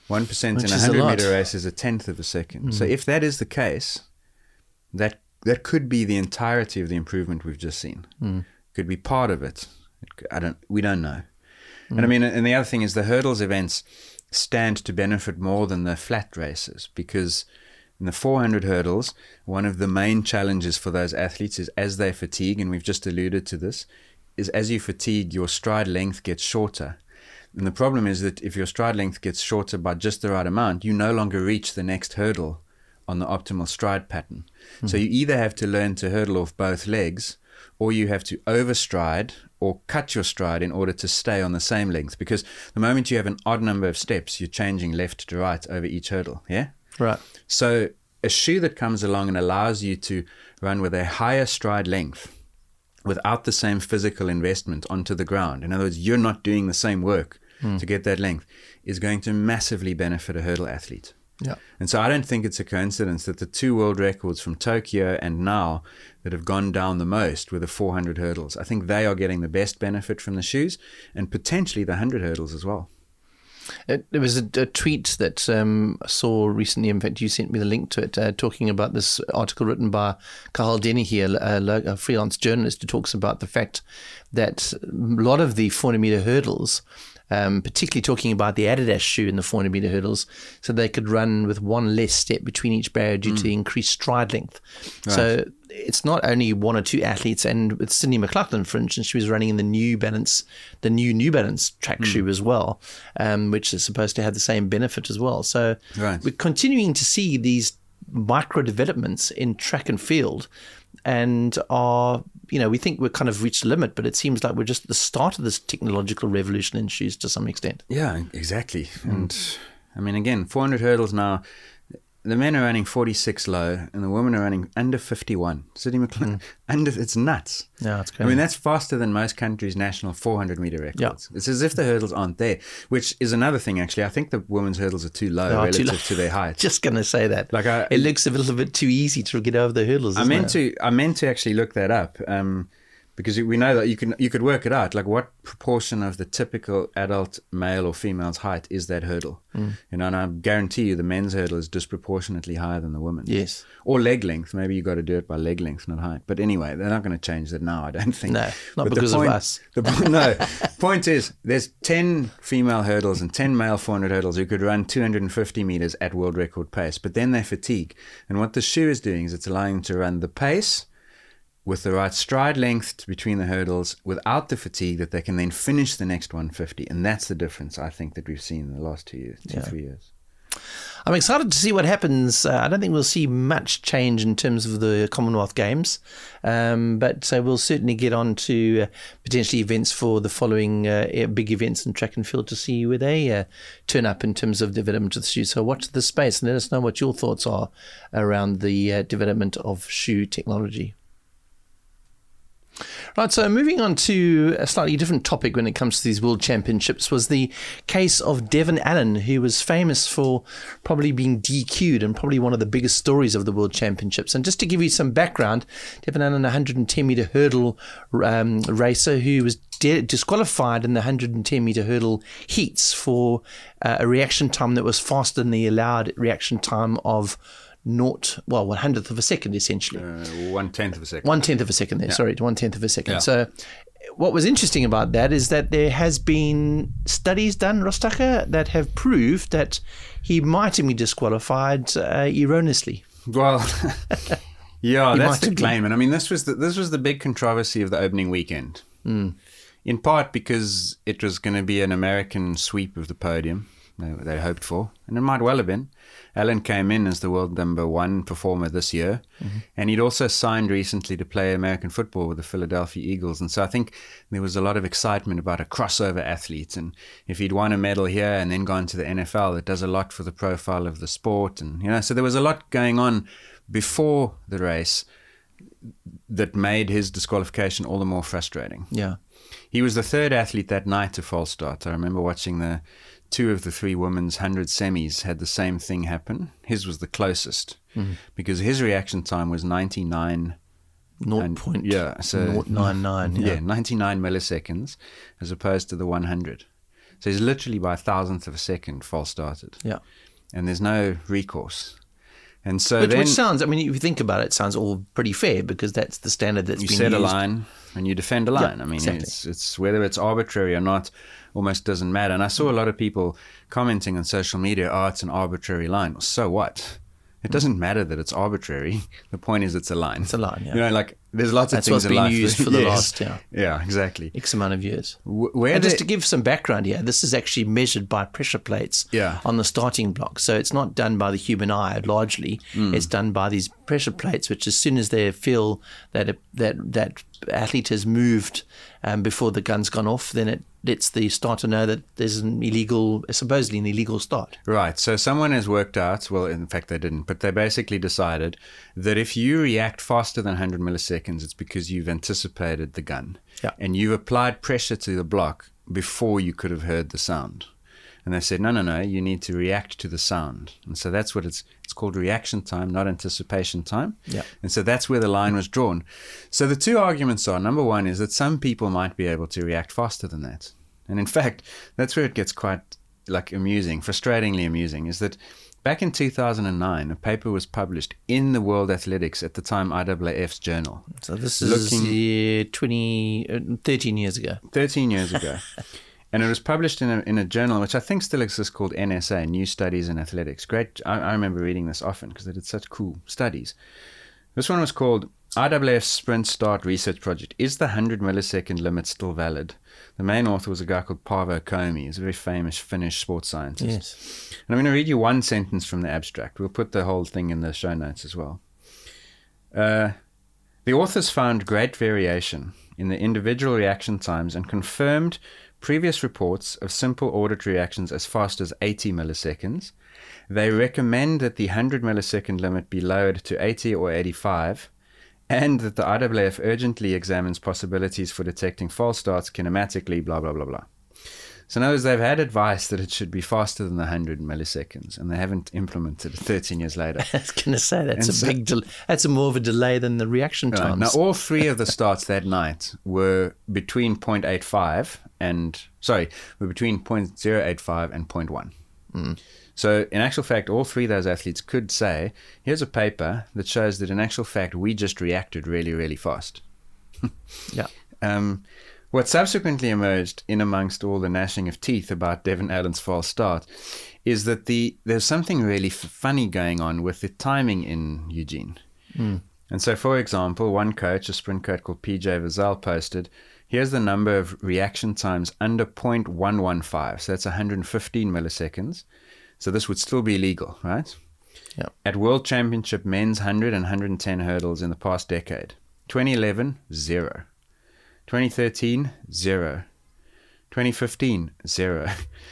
1% in a Which is a 100-meter lot. race is a tenth of a second. So if that is the case, that could be the entirety of the improvement we've just seen. Could be part of it. We don't know. And I mean, and the other thing is the hurdles events stand to benefit more than the flat races, because in the 400 hurdles, one of the main challenges for those athletes is as they fatigue, and we've just alluded to this, is as you fatigue, your stride length gets shorter. And the problem is that if your stride length gets shorter by just the right amount, you no longer reach the next hurdle on the optimal stride pattern. So you either have to learn to hurdle off both legs, or you have to overstride or cut your stride in order to stay on the same length. Because the moment you have an odd number of steps, you're changing left to right over each hurdle. Yeah? Right. So a shoe that comes along and allows you to run with a higher stride length without the same physical investment onto the ground, in other words, you're not doing the same work to get that length, is going to massively benefit a hurdle athlete. Yeah. And so I don't think it's a coincidence that the 2 world records from Tokyo and now that have gone down the most were the 400 hurdles. I think they are getting the best benefit from the shoes, and potentially the 100 hurdles as well. There was a tweet that I saw recently. In fact, you sent me the link to it, talking about this article written by Cathal Dennehy, a freelance journalist, who talks about the fact that a lot of the 400-meter hurdles, particularly talking about the Adidas shoe in the 400-meter hurdles, so they could run with one less step between each barrier due to increased stride length. Right. So it's not only 1 or 2 athletes, and with Sydney McLaughlin, for instance, she was running in the New Balance track shoe as well, which is supposed to have the same benefit as well. So we're continuing to see these micro developments in track and field, and we think we're kind of reached the limit, but it seems like we're just at the start of this technological revolution in shoes to some extent. Yeah, exactly. And I mean, again, 400 hurdles now, the men are running 46 low and the women are running under 51. Sydney McLaughlin, it's nuts. Yeah, it's crazy. I mean, that's faster than most countries' national 400-meter records. Yeah. It's as if the hurdles aren't there, which is another thing, actually. I think the women's hurdles are too low relative to their height. Just going to say that. It looks a little bit too easy to get over the hurdles, I meant to actually look that up. Because we know that you could work it out, like what proportion of the typical adult male or female's height is that hurdle. And I guarantee you the men's hurdle is disproportionately higher than the women's. Yes. Or leg length. Maybe you got to do it by leg length, not height. But anyway, they're not going to change that now, I don't think. No, not because of us. Point is, there's 10 female hurdles and 10 male 400 hurdles who could run 250 meters at world record pace, but then they fatigue. And what the shoe is doing is it's allowing them to run the pace with the right stride length between the hurdles without the fatigue, that they can then finish the next 150. And that's the difference, I think, that we've seen in the last 3 years. I'm excited to see what happens. I don't think we'll see much change in terms of the Commonwealth Games, but we'll certainly get on to potentially events for the following big events in track and field to see where they turn up in terms of development of the shoe. So watch the space and let us know what your thoughts are around the development of shoe technology. Right, so moving on to a slightly different topic when it comes to these World Championships was the case of Devon Allen, who was famous for probably being DQ'd and probably one of the biggest stories of the World Championships. And just to give you some background, Devon Allen, a 110-meter hurdle racer who was disqualified in the 110-meter hurdle heats for a reaction time that was faster than the allowed reaction time of 1/100th of a second, essentially. 1/10 of a second. 1/10 of a second there, sorry, 1/10 of a second. Yeah. So what was interesting about that is that there has been studies done, Ross Tucker, that have proved that he might have been disqualified erroneously. Well, yeah, that's the claim. And I mean, this was the big controversy of the opening weekend. In part because it was going to be an American sweep of the podium they hoped for, and it might well have been. Allen came in as the world number 1 performer this year, and he'd also signed recently to play American football with the Philadelphia Eagles. And so I think there was a lot of excitement about a crossover athlete, and if he'd won a medal here and then gone to the NFL, it does a lot for the profile of the sport. And so there was a lot going on before the race that made his disqualification all the more frustrating. Yeah, he was the 3rd athlete that night to false start. I remember watching 2 of the 3 women's 100 semis had the same thing happen. His was the closest because his reaction time was 99. 0.099. 99 milliseconds as opposed to the 100. So he's literally by a thousandth of a second false started. Yeah. And there's no recourse. And so which sounds, I mean, if you think about it, it sounds all pretty fair because that's the standard that's been used. You set a line and you defend a line. Yeah, I mean, exactly. it's whether it's arbitrary or not almost doesn't matter. And I saw a lot of people commenting on social media, oh, it's an arbitrary line. So what? It doesn't matter that it's arbitrary. The point is it's a line. It's a line, yeah. You know, like there's lots That's of things in life. what's been used for the Yes. last, Yeah, exactly. X amount of years. Where And just to give some background here, this is actually measured by pressure plates Yeah. on the starting block. So it's not done by the human eye largely. It's done by these pressure plates, which as soon as they feel that that athlete has moved before the gun's gone off, then it lets the starter know that there's supposedly an illegal start. Right. So someone has worked out, well, in fact, they didn't, but they basically decided that if you react faster than 100 milliseconds, it's because you've anticipated the gun. Yeah. And you've applied pressure to the block before you could have heard the sound. And they said, no, you need to react to the sound. And so that's what it's called reaction time, not anticipation time. Yeah. And so that's where the line was drawn. So the two arguments are, number one is that some people might be able to react faster than that. And in fact, that's where it gets quite amusing, frustratingly amusing, is that back in 2009, a paper was published in the World Athletics, at the time IAAF's journal. So this is 13 years ago. 13 years ago. And it was published in a journal, which I think still exists, called NSA, New Studies in Athletics. Great. I remember reading this often because they did such cool studies. This one was called IAAF Sprint Start Research Project. Is the 100 millisecond limit still valid? The main author was a guy called Paavo Komi. He's a very famous Finnish sports scientist. Yes. And I'm going to read you one sentence from the abstract. We'll put the whole thing in the show notes as well. The authors found great variation in the individual reaction times and confirmed previous reports of simple auditory reactions as fast as 80 milliseconds. They recommend that the 100 millisecond limit be lowered to 80 or 85, and that the IAAF urgently examines possibilities for detecting false starts kinematically, blah, blah, blah, blah. So in other words, they've had advice that it should be faster than the 100 milliseconds, and they haven't implemented it 13 years later. I was going to say that's more of a delay than the reaction Right. times. Now, all three of the starts that night were between 0.85 were between 0.085 and 0.1. So in actual fact, all three of those athletes could say, here's a paper that shows that in actual fact, we just reacted really, really fast. Yeah. What subsequently emerged in amongst all the gnashing of teeth about Devon Allen's false start is that there's something really funny going on with the timing in Eugene. And so, for example, one coach, a sprint coach called PJ Vazal, posted, here's the number of reaction times under 0.115. So that's 115 milliseconds. So this would still be legal, right? Yeah. At World Championship men's 100 and 110 hurdles in the past decade. 2011, 0. 2013, 0. 2015, 0.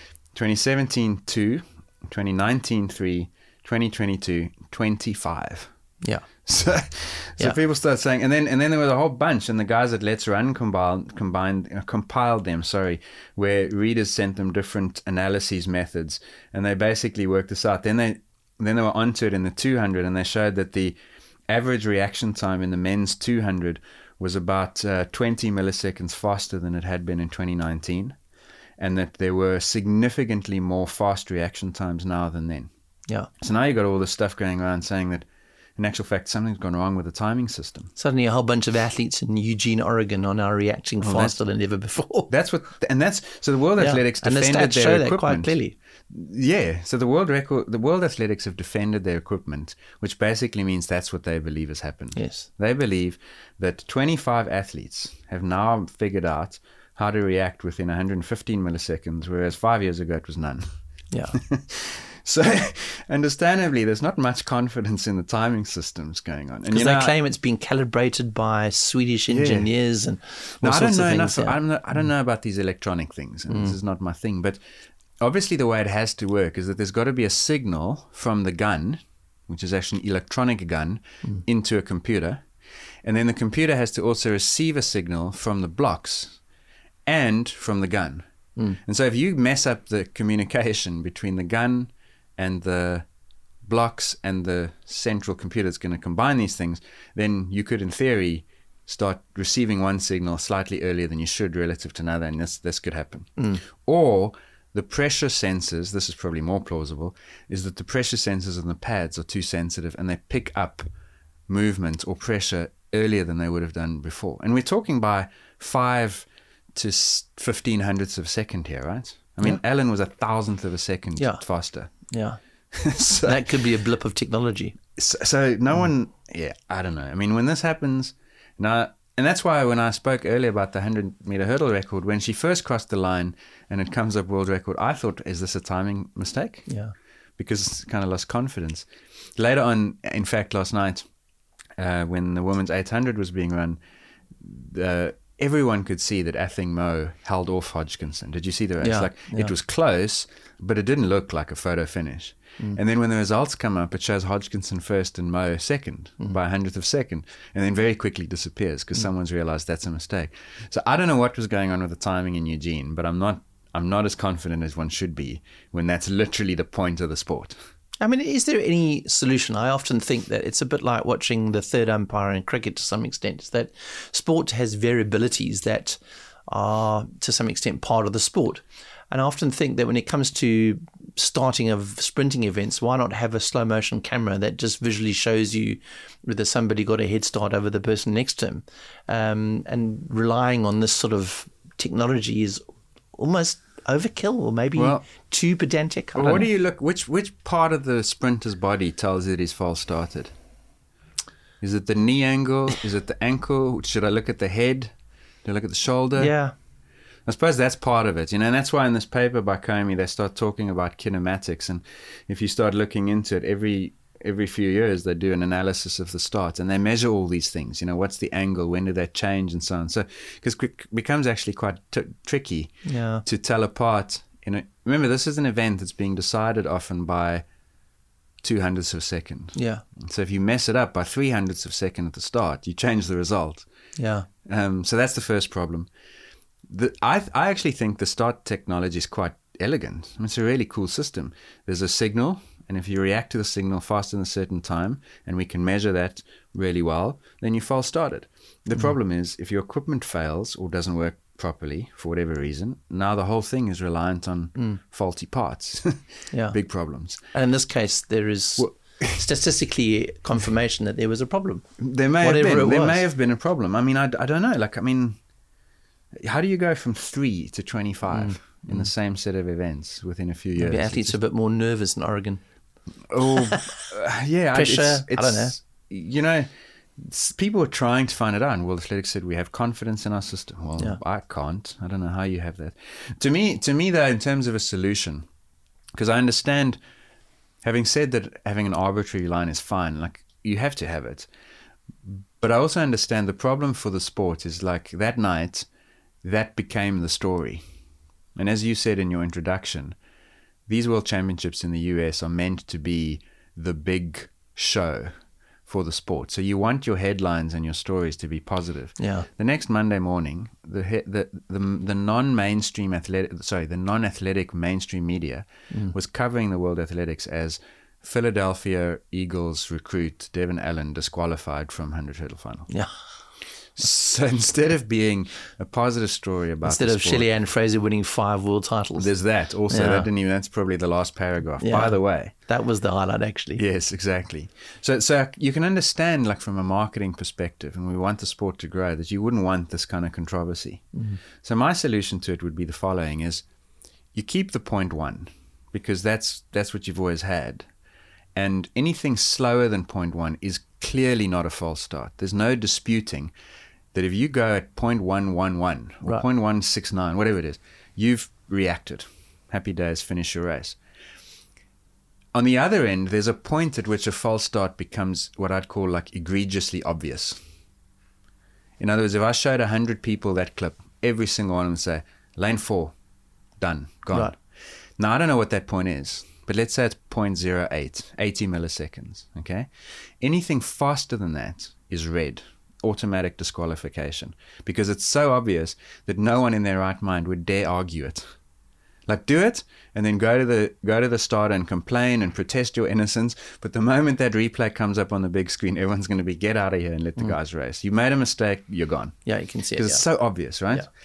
2017, 2. 2019, 3. 2022, 25. Yeah. So people start saying, and then there was a whole bunch, and the guys at Let's Run compiled them, where readers sent them different analyses methods, and they basically worked this out. Then they were onto it in the 200, and they showed that the average reaction time in the men's 200 was about 20 milliseconds faster than it had been in 2019, and that there were significantly more fast reaction times now than then. Yeah. So now you've got all this stuff going around saying that in actual fact, something's gone wrong with the timing system. Suddenly a whole bunch of athletes in Eugene, Oregon are now reacting faster than ever before. So the World Athletics defended and the stats their show equipment. that quite clearly. Yeah, so the World Athletics have defended their equipment, which basically means that's what they believe has happened. Yes. They believe that 25 athletes have now figured out how to react within 115 milliseconds, whereas 5 years ago it was none. Yeah. So, understandably, there's not much confidence in the timing systems going on. Because they claim it's been calibrated by Swedish engineers and all sorts of things. I don't know about these electronic things, and this is not my thing. But obviously the way it has to work is that there's got to be a signal from the gun, which is actually an electronic gun, into a computer. And then the computer has to also receive a signal from the blocks and from the gun. And so if you mess up the communication between the gun and the blocks and the central computer that's going to combine these things, then you could, in theory, start receiving one signal slightly earlier than you should relative to another, and this could happen. Or the pressure sensors, this is probably more plausible, is that the pressure sensors on the pads are too sensitive and they pick up movement or pressure earlier than they would have done before. And we're talking by 5 to 15 hundredths of a second here, right? I mean, Alan was 1,000th of a second faster. Yeah. So that could be a blip of technology. So no one, I don't know. I mean, when this happens, now, and that's why when I spoke earlier about the 100-meter hurdle record, when she first crossed the line and it comes up world record, I thought, is this a timing mistake? Yeah. Because kind of lost confidence. Later on, in fact, last night, when the women's 800 was being run, everyone could see that Athing Mo held off Hodgkinson. Did you see the race? It was close, but it didn't look like a photo finish. And then when the results come up, it shows Hodgkinson first and Mo second by 100th of a second, and then very quickly disappears because someone's realized that's a mistake. So I don't know what was going on with the timing in Eugene, but I'm not as confident as one should be when that's literally the point of the sport. I mean, is there any solution? I often think that it's a bit like watching the third umpire in cricket to some extent, is that sport has variabilities that are to some extent part of the sport. And I often think that when it comes to starting of sprinting events, why not have a slow motion camera that just visually shows you whether somebody got a head start over the person next to him? And relying on this sort of technology is almost overkill, or maybe too pedantic. What do you look? Which part of the sprinter's body tells it he's false started? Is it the knee angle? Is it the ankle? Should I look at the head? Do I look at the shoulder? Yeah. I suppose that's part of it, and that's why in this paper by Comey they start talking about kinematics, and if you start looking into it, every few years they do an analysis of the start, and they measure all these things. What's the angle? When did that change, and so on. So, because it becomes actually quite tricky to tell apart. Remember, this is an event that's being decided often by 200ths of a second. Yeah. So if you mess it up by 300ths of a second at the start, you change the result. Yeah. So that's the first problem. I actually think the start technology is quite elegant. It's a really cool system. There's a signal, and if you react to the signal faster than a certain time, and we can measure that really well, then you false started. The problem is if your equipment fails or doesn't work properly for whatever reason, now the whole thing is reliant on faulty parts. Big problems. And in this case, there is statistically confirmation that there was a problem. There may have been a problem. I mean, I don't know. How do you go from 3 to 25 in the same set of events within a few years? Maybe athletes are a bit more nervous in Oregon. Oh, yeah. Pressure, I don't know. People are trying to find it out, and World Athletics said we have confidence in our system. Well, I can't. I don't know how you have that. To me, though, in terms of a solution, because I understand, having said that having an arbitrary line is fine, you have to have it. But I also understand the problem for the sport is that night, that became the story. And as you said in your introduction, these World Championships in the US are meant to be the big show for the sport. So you want your headlines and your stories to be positive. Yeah. The next Monday morning, the non-athletic mainstream media was covering the World Athletics as Philadelphia Eagles recruit Devin Allen disqualified from 100 hurdle final. Yeah. So instead of being a positive story about instead of Shelly-Ann Fraser winning 5 world titles, there's that also. That's probably the last paragraph. By the way, that was the highlight, actually. Yes, exactly. So you can understand, from a marketing perspective, and we want the sport to grow, that you wouldn't want this kind of controversy. So my solution to it would be the following: is you keep the 0.1 because that's what you've always had, and anything slower than 0.1 is clearly not a false start. There's no disputing that if you go at 0.111 or 0.169, whatever it is, you've reacted. Happy days, finish your race. On the other end, there's a point at which a false start becomes what I'd call egregiously obvious. In other words, if I showed 100 people that clip, every single one would say, lane 4, done, gone. Right. Now, I don't know what that point is, but let's say it's 0.08, 80 milliseconds, okay? Anything faster than that is red, automatic disqualification, because it's so obvious that no one in their right mind would dare argue it. Do it, and then go to the starter and complain and protest your innocence. But the moment that replay comes up on the big screen, everyone's going to be, get out of here and let the guys race. You made a mistake, you're gone. Yeah, you can see it. Because it's so obvious, right? Yeah, right.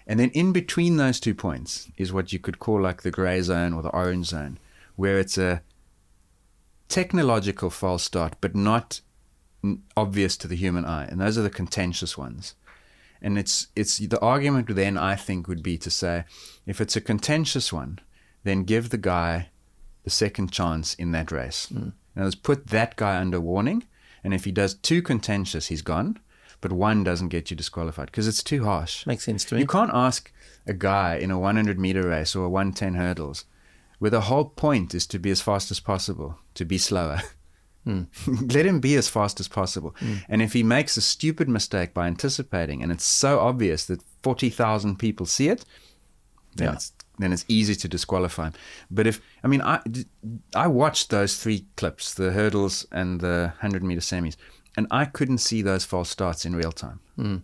And then in between those 2 points is what you could call like the gray zone or the orange zone, where it's a technological false start, but not obvious to the human eye. And those are the contentious ones. And it's the argument then, I think, would be to say, if it's a contentious one, then give the guy the second chance in that race. In other words, put that guy under warning, and if he does 2 contentious, he's gone, but 1 doesn't get you disqualified, because it's too harsh. Makes sense to me. You can't ask a guy in a 100-meter race or a 110 hurdles, where the whole point is to be as fast as possible, to be slower. Let him be as fast as possible. And if he makes a stupid mistake by anticipating, and it's so obvious that 40,000 people see it, then it's easy to disqualify him. But I watched those 3 clips, the hurdles and the 100-meter semis, and I couldn't see those false starts in real time.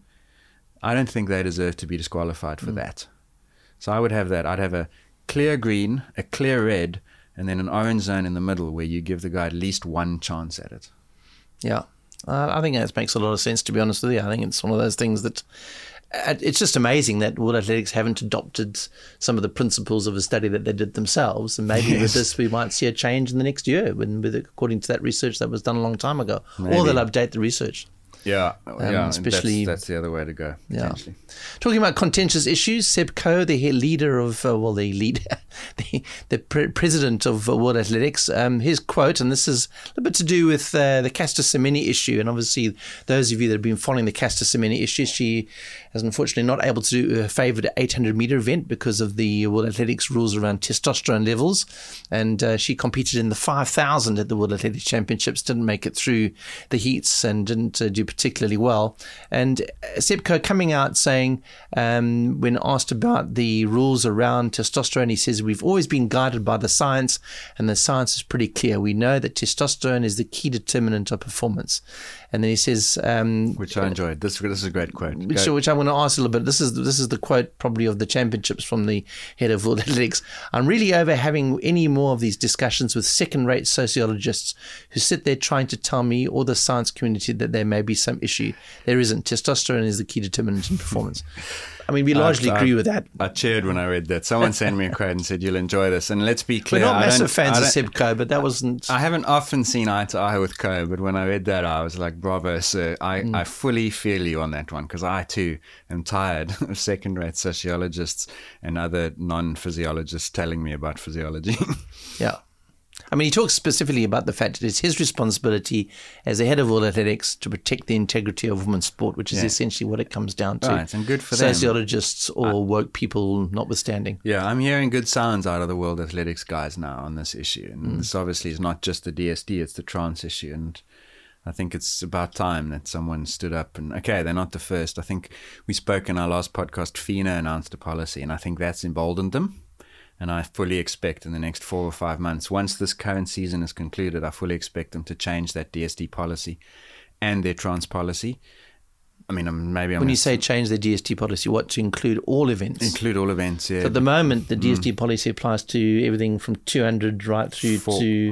I don't think they deserve to be disqualified for that. So I would have that. I'd have a clear green, a clear red, and then an orange zone in the middle where you give the guy at least 1 chance at it. Yeah. I think that makes a lot of sense, to be honest with you. I think it's one of those things that it's just amazing that World Athletics haven't adopted some of the principles of a study that they did themselves. And maybe with this, we might see a change in the next year, according to that research that was done a long time ago. Maybe. Or they'll update the research. Yeah, especially that's the other way to go, potentially. Yeah. Talking about contentious issues, Seb Coe, the leader of, the president of World Athletics, his quote, and this is a little bit to do with the Caster Semenya issue, and obviously those of you that have been following the Caster Semenya issue, she is unfortunately not able to do her favoured 800-metre event because of the World Athletics rules around testosterone levels, and she competed in the 5,000 at the World Athletics Championships, didn't make it through the heats and didn't do particularly well. And Seb Coe coming out saying, when asked about the rules around testosterone, he says, we've always been guided by the science, and the science is pretty clear. We know that testosterone is the key determinant of performance. And then he says, which I enjoyed. This is a great quote. Which I want to ask a little bit. This is the quote probably of the championships from the head of World Athletics. I'm really over having any more of these discussions with second-rate sociologists who sit there trying to tell me or the science community that there may be some issue. There isn't. Testosterone is the key determinant in performance. I mean, we largely agree with that. I cheered when I read that. Someone sent me a quote and said, you'll enjoy this. And let's be clear. We're not massive fans of Seb Coe, but that wasn't... I haven't often seen eye to eye with Coe, but when I read that, I was like, bravo, sir. I fully feel you on that one, because I, too, am tired of second-rate sociologists and other non-physiologists telling me about physiology. Yeah. I mean, he talks specifically about the fact that it's his responsibility as the head of World Athletics to protect the integrity of women's sport, which is essentially what it comes down to. Right, and good for them. Sociologists or woke people notwithstanding. Yeah, I'm hearing good sounds out of the World Athletics guys now on this issue. And this obviously is not just the DSD, it's the trans issue. And I think it's about time that someone stood up and, okay, they're not the first. I think we spoke in our last podcast, FINA announced a policy, and I think that's emboldened them. And I fully expect in the next 4 or 5 months, once this current season is concluded, I fully expect them to change that DSD policy and their trans policy. I mean, maybe when you say change the DSD policy, what, to include all events? Include all events, yeah. So at the moment, the DSD policy applies to everything from 200 right through to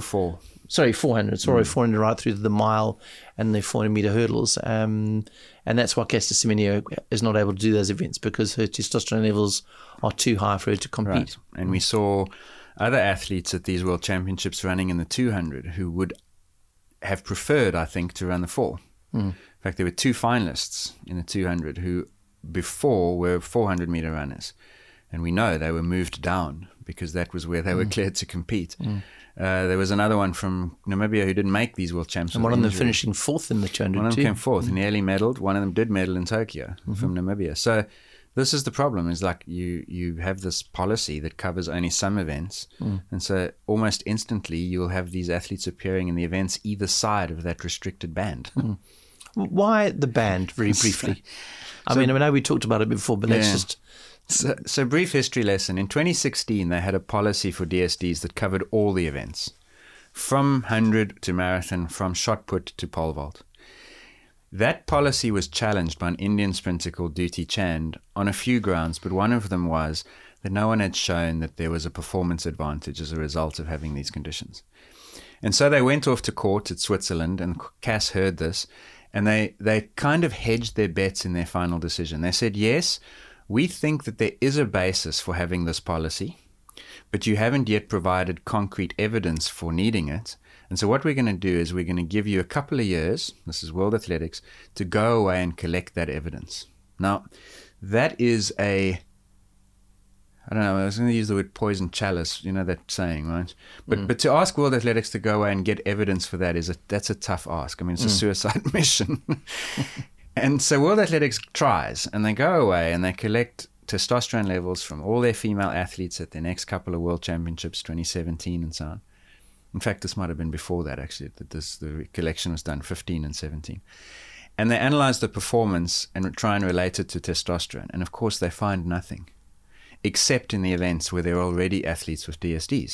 400. 400 right through to the mile and the 400-meter hurdles. And that's why Caster Semenya is not able to do those events, because her testosterone levels are too high for her to compete. Right. And we saw other athletes at these World Championships running in the 200 who would have preferred, I think, to run the 4. In fact, there were 2 finalists in the 200 who before were 400-meter runners. And we know they were moved down because that was where they were cleared to compete. There was another one from Namibia who didn't make these World Championships. And one of them finishing 4th in the 200 One of them came 4th and nearly medaled. One of them did medal in Tokyo from Namibia. So this is the problem, is like you have this policy that covers only some events. And so almost instantly you'll have these athletes appearing in the events either side of that restricted band. Why the band, very briefly? I know we talked about it before, but let's just... So brief history lesson. In 2016, they had a policy for DSDs that covered all the events, from 100 to marathon, from shot put to pole vault. That policy was challenged by an Indian sprinter called Dutee Chand on a few grounds, but one of them was that no one had shown that there was a performance advantage as a result of having these conditions. And so they went off to court at Switzerland, and CAS heard this, and they kind of hedged their bets in their final decision. They said, yes, we think that there is a basis for having this policy, but you haven't yet provided concrete evidence for needing it. And so what we're going to do is we're going to give you a couple of years, this is World Athletics, to go away and collect that evidence. Now, that is I don't know, I was going to use the word poison chalice, you know that saying, right? But to ask World Athletics to go away and get evidence for that that's a tough ask. I mean, it's a suicide mission. And so World Athletics tries, and they go away and they collect testosterone levels from all their female athletes at their next couple of World Championships, 2017 and so on. In fact, this might have been before that, actually, that the collection was done, 15 and 17. And they analyze the performance and try and relate it to testosterone. And of course, they find nothing, except in the events where there are already athletes with DSDs.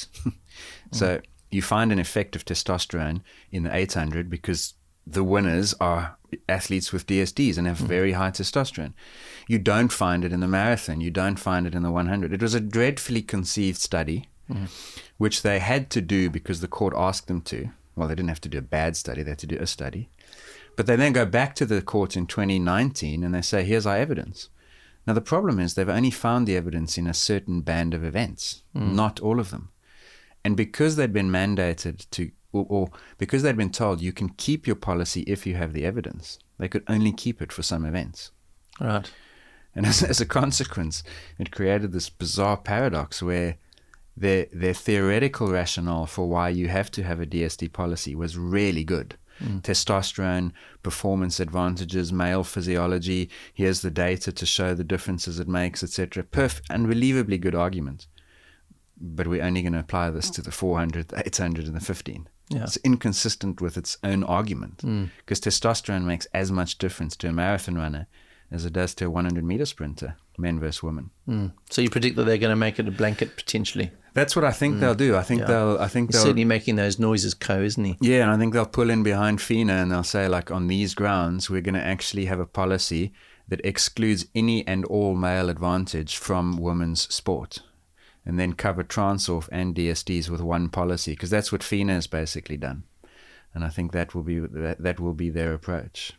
So you find an effect of testosterone in the 800 because the winners are athletes with DSDs and have very high testosterone. You don't find it in the marathon. You don't find it in the 100. It was a dreadfully conceived study, which they had to do because the court asked them to. Well, they didn't have to do a bad study. They had to do a study. But they then go back to the court in 2019 and they say, here's our evidence. Now, the problem is they've only found the evidence in a certain band of events, not all of them. And because they'd been mandated to, or because they'd been told you can keep your policy if you have the evidence, they could only keep it for some events. Right. And as a consequence, it created this bizarre paradox where their theoretical rationale for why you have to have a DSD policy was really good. Testosterone, performance advantages, male physiology, here's the data to show the differences it makes, etc. Unbelievably good argument. But we're only going to apply this to the 400, the 800, and the 15. Yeah. It's inconsistent with its own argument because testosterone makes as much difference to a marathon runner as it does to a 100-meter sprinter, men versus women. So you predict that they're going to make it a blanket potentially? That's what I think they'll do. I think they'll. He's certainly making those noises, isn't he? Yeah, and I think they'll pull in behind FINA and they'll say, like, on these grounds, we're going to actually have a policy that excludes any and all male advantage from women's sport, and then cover Transurf and DSDs with one policy, because that's what FINA has basically done, and I think that will be their approach.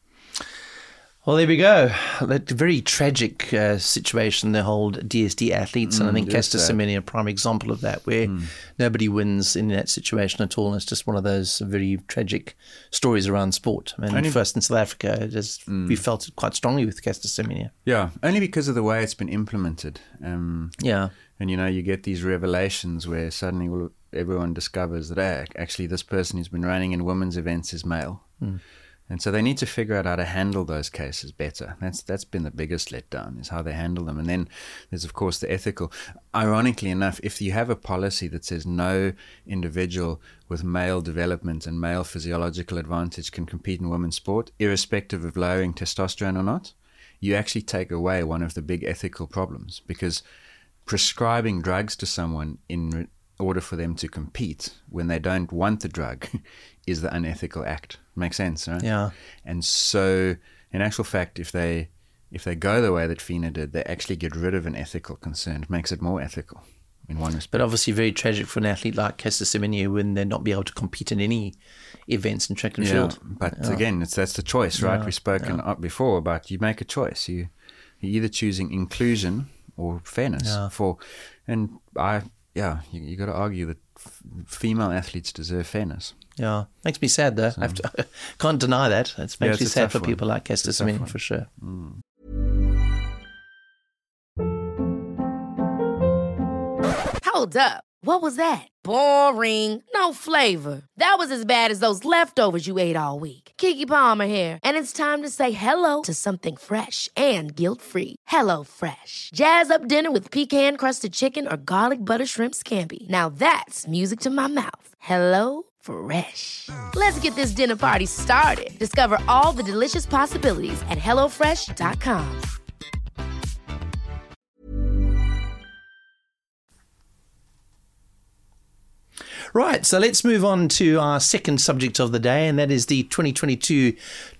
Well, there we go. That very tragic situation they hold DSD athletes, and I think Caster Semenya a prime example of that, where nobody wins in that situation at all. And it's just one of those very tragic stories around sport. I mean, first in South Africa, we felt it quite strongly with Caster Semenya. Yeah, only because of the way it's been implemented. Yeah. And, you know, you get these revelations where suddenly everyone discovers that actually this person who's been running in women's events is male. And so they need to figure out how to handle those cases better. That's been the biggest letdown, is how they handle them. And then there's, of course, the ethical. Ironically enough, if you have a policy that says no individual with male development and male physiological advantage can compete in women's sport, irrespective of lowering testosterone or not, you actually take away one of the big ethical problems, because prescribing drugs to someone in order for them to compete when they don't want the drug is the unethical act. Makes sense, right? Yeah. And so, in actual fact, if they go the way that FINA did, they actually get rid of an ethical concern. It makes it more ethical in one respect. But obviously very tragic for an athlete like Caster Semenya when they're not be able to compete in any events in track and field. But again, that's the choice, right? We've spoken before about you make a choice. You're either choosing inclusion or fairness. You got to argue that female athletes deserve fairness. Yeah, makes me sad though. I can't deny that. It makes me sad for people like Caster Semenya for sure. Hold up. What was that? Boring. No flavor. That was as bad as those leftovers you ate all week. Keke Palmer here, and it's time to say hello to something fresh and guilt-free. Hello Fresh. Jazz up dinner with pecan-crusted chicken or garlic butter shrimp scampi. Now that's music to my mouth. Hello Fresh. Let's get this dinner party started. Discover all the delicious possibilities at HelloFresh.com. Right, so let's move on to our second subject of the day, and that is the 2022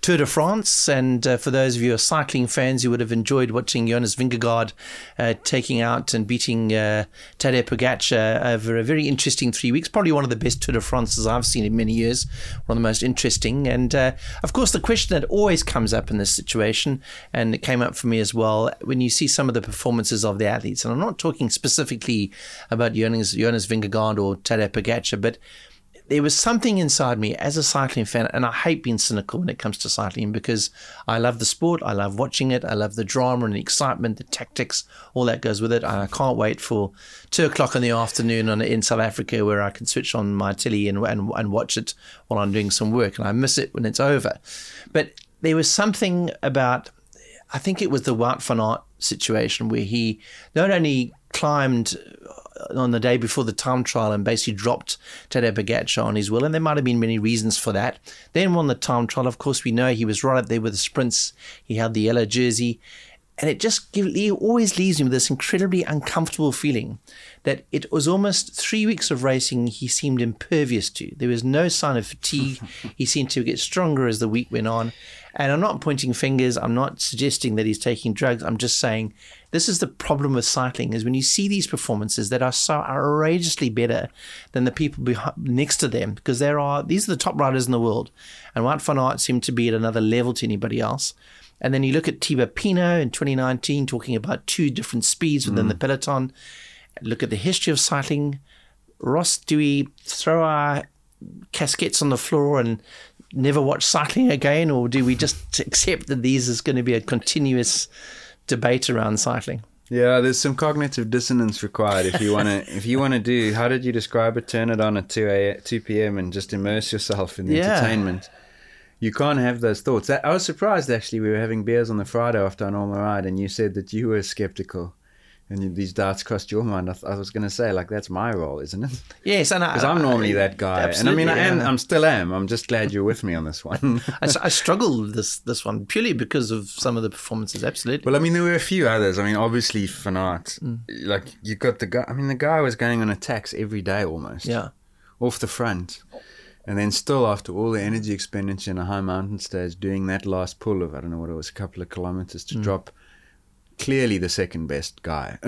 Tour de France, and for those of you who are cycling fans, you would have enjoyed watching Jonas Vingegaard taking out and beating Tadej Pogacar over a very interesting 3 weeks. Probably one of the best Tour de France's I've seen in many years, one of the most interesting. And of course, the question that always comes up in this situation, and it came up for me as well, when you see some of the performances of the athletes, and I'm not talking specifically about Jonas Vingegaard or Tadej Pogacar, but there was something inside me as a cycling fan, and I hate being cynical when it comes to cycling because I love the sport, I love watching it, I love the drama and the excitement, the tactics, all that goes with it. And I can't wait for 2 o'clock in the afternoon in South Africa where I can switch on my telly and watch it while I'm doing some work, and I miss it when it's over. But there was something about, I think it was the Wout van Aert situation where he not only climbed on the day before the time trial and basically dropped Tadej Pogacar on his will, and there might have been many reasons for that. Then won the time trial. Of course, we know he was right up there with the sprints. He had the yellow jersey, and it always leaves me with this incredibly uncomfortable feeling that it was almost 3 weeks of racing he seemed impervious to. There was no sign of fatigue. He seemed to get stronger as the week went on. And I'm not pointing fingers. I'm not suggesting that he's taking drugs. I'm just saying this is the problem with cycling, is when you see these performances that are so outrageously better than the people next to them, because these are the top riders in the world. And Wout van Aert seemed to be at another level to anybody else. And then you look at Thibaut Pinot in 2019 talking about 2 different speeds within the peloton. Look at the history of cycling. Ross, do we throw our casquettes on the floor and never watch cycling again, or do we just accept that this is going to be a continuous debate around cycling? Yeah, there's some cognitive dissonance required if you want to do, how did you describe it, turn it on at 2 p.m. and just immerse yourself in the entertainment. You can't have those thoughts. I was surprised, actually. We were having beers on the Friday after our normal ride, and you said that you were skeptical and these doubts crossed your mind. I was going to say, like, that's my role, isn't it? Yes, and because I'm normally that guy, and I mean, I still am. I'm just glad you're with me on this one. I struggle with this one purely because of some of the performances. Absolutely. Well, I mean, there were a few others. I mean, obviously, Van Aert. Like, you got the guy. I mean, the guy was going on attacks every day almost. Yeah. Off the front, and then still after all the energy expenditure in a high mountain stage, doing that last pull of, I don't know what it was, a couple of kilometers to drop. Clearly the second best guy.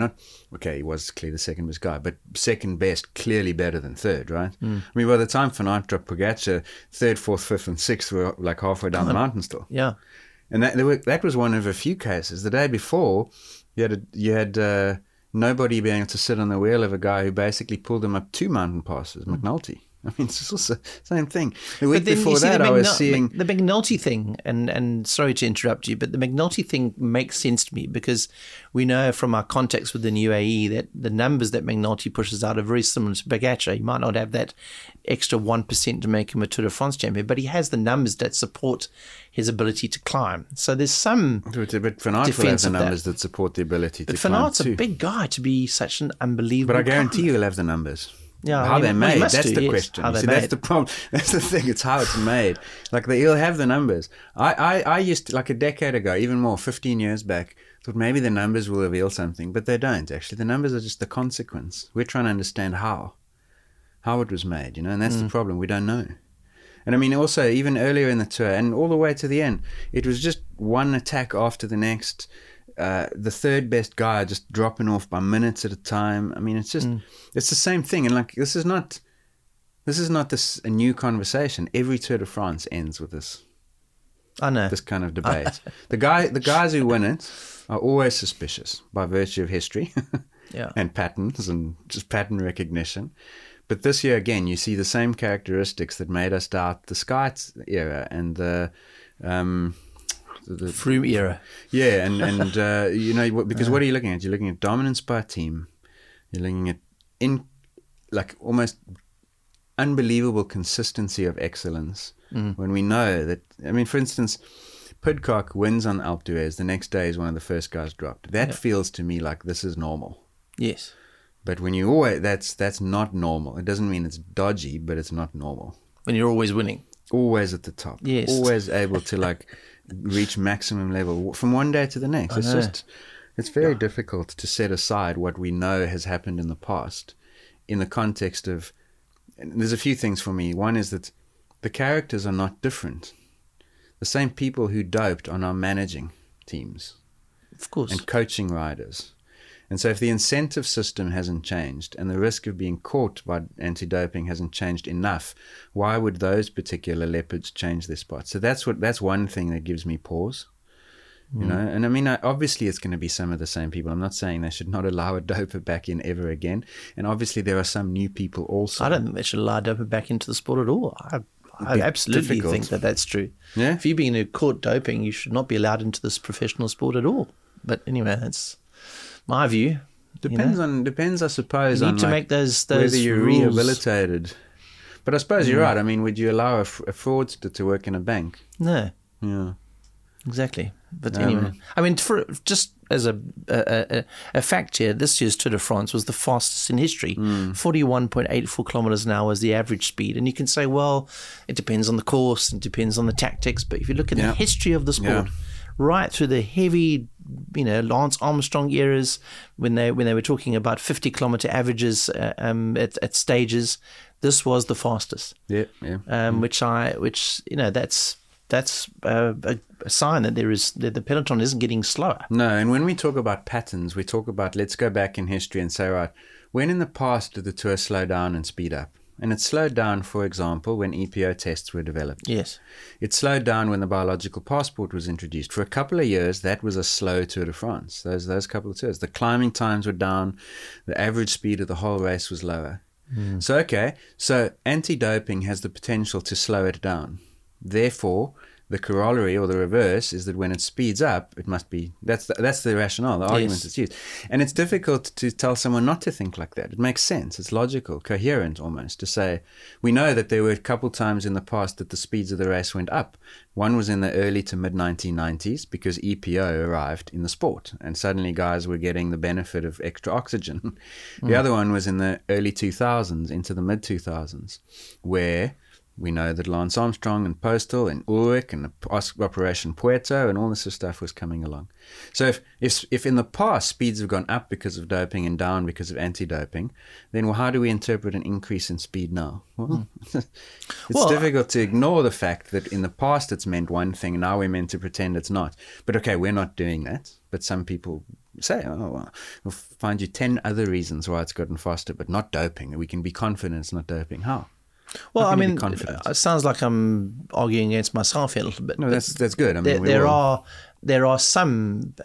He was clearly the second best guy, but second best, clearly better than third, right? I mean, by the time Van Aert dropped Pogacar, third, fourth, fifth, and sixth were like halfway down the mountain still. Yeah. And that was one of a few cases. The day before, you had nobody being able to sit on the wheel of a guy who basically pulled him up 2 mountain passes, McNulty. I mean, it's also the same thing. The week before that, I was seeing... The McNulty thing, and sorry to interrupt you, but the McNulty thing makes sense to me because we know from our contacts within UAE that the numbers that McNulty pushes out are very similar to Pogacar. He might not have that extra 1% to make him a Tour de France champion, but he has the numbers that support his ability to climb. So there's some But Van Aert will have the numbers that support the ability to climb too. But Van Aert's a big guy to be such an unbelievable But I guarantee he'll have the numbers. Yeah, how they're made, that's the question. See, that's the problem. That's the thing, it's how it's made. Like, he'll have the numbers. I used to, like a decade ago, even more, 15 years back, thought maybe the numbers will reveal something, but they don't, actually. The numbers are just the consequence. We're trying to understand how it was made, and that's the problem. We don't know. And I mean, also, even earlier in the tour, and all the way to the end, it was just one attack after the next. The third best guy just dropping off by minutes at a time. I mean, it's just it's the same thing. And like, this is not a new conversation. Every Tour de France ends with this. I know this kind of debate. The guys who win it are always suspicious by virtue of history, and patterns and just pattern recognition. But this year again, you see the same characteristics that made us doubt the Sky era and the Froome era. Yeah, and because what are you looking at? You're looking at dominance by team. You're looking at almost unbelievable consistency of excellence. When we know that, I mean, for instance, Pidcock wins on Alpe d'Huez. The next day is one of the first guys dropped. That feels to me like this is normal. Yes. But when you always, that's not normal. It doesn't mean it's dodgy, but it's not normal. When you're always winning. Always at the top. Yes. Always able to reach maximum level from one day to the next. It's very difficult to set aside what we know has happened in the past in the context of, and there's a few things for me. One is that the characters are not different. the same people who doped are now managing teams. Of course. And coaching riders. And so if the incentive system hasn't changed and the risk of being caught by anti-doping hasn't changed enough, why would those particular leopards change their spots? So that's one thing that gives me pause. You know, and I mean, obviously it's going to be some of the same people. I'm not saying they should not allow a doper back in ever again. And obviously there are some new people also. I don't think they should allow a doper back into the sport at all. I absolutely think that that's true. Yeah? If you're being caught doping, you should not be allowed into this professional sport at all. But anyway, that's my view. Depends, I suppose, you need on to make those whether you're rules. Rehabilitated. But I suppose you're right. I mean, would you allow a fraudster to work in a bank? No. Yeah. Exactly. But anyway, I mean, for just as a fact here, this year's Tour de France was the fastest in history. 41.84 kilometers an hour was the average speed. And you can say, well, it depends on the course, it depends on the tactics. But if you look at the history of the sport, right through the heavy, Lance Armstrong eras, when they were talking about 50-kilometer averages at stages, this was the fastest. Yeah. That's a sign that the peloton isn't getting slower. No, and when we talk about patterns, we talk about, let's go back in history and say, right, when in the past did the Tour slow down and speed up? And it slowed down, for example, when EPO tests were developed. Yes. It slowed down when the biological passport was introduced. For a couple of years, that was a slow Tour de France, those couple of tours. The climbing times were down. The average speed of the whole race was lower. So anti-doping has the potential to slow it down. Therefore, the corollary or the reverse is that when it speeds up, it must be, that's the rationale, the argument that's used. And it's difficult to tell someone not to think like that. It makes sense. It's logical, coherent almost, to say, we know that there were a couple times in the past that the speeds of the race went up. One was in the early to mid-1990s because EPO arrived in the sport and suddenly guys were getting the benefit of extra oxygen. The other one was in the early 2000s into the mid-2000s where we know that Lance Armstrong and Postal and Ulrich and Operation Puerto and all this sort of stuff was coming along. So if in the past speeds have gone up because of doping and down because of anti-doping, then how do we interpret an increase in speed now? Well, it's difficult to ignore the fact that in the past it's meant one thing and now we're meant to pretend it's not. But okay, we're not doing that. But some people say, we'll find you 10 other reasons why it's gotten faster, but not doping. We can be confident it's not doping. How? Well, I mean, it sounds like I'm arguing against myself here a little bit. No, that's good. I mean, there are some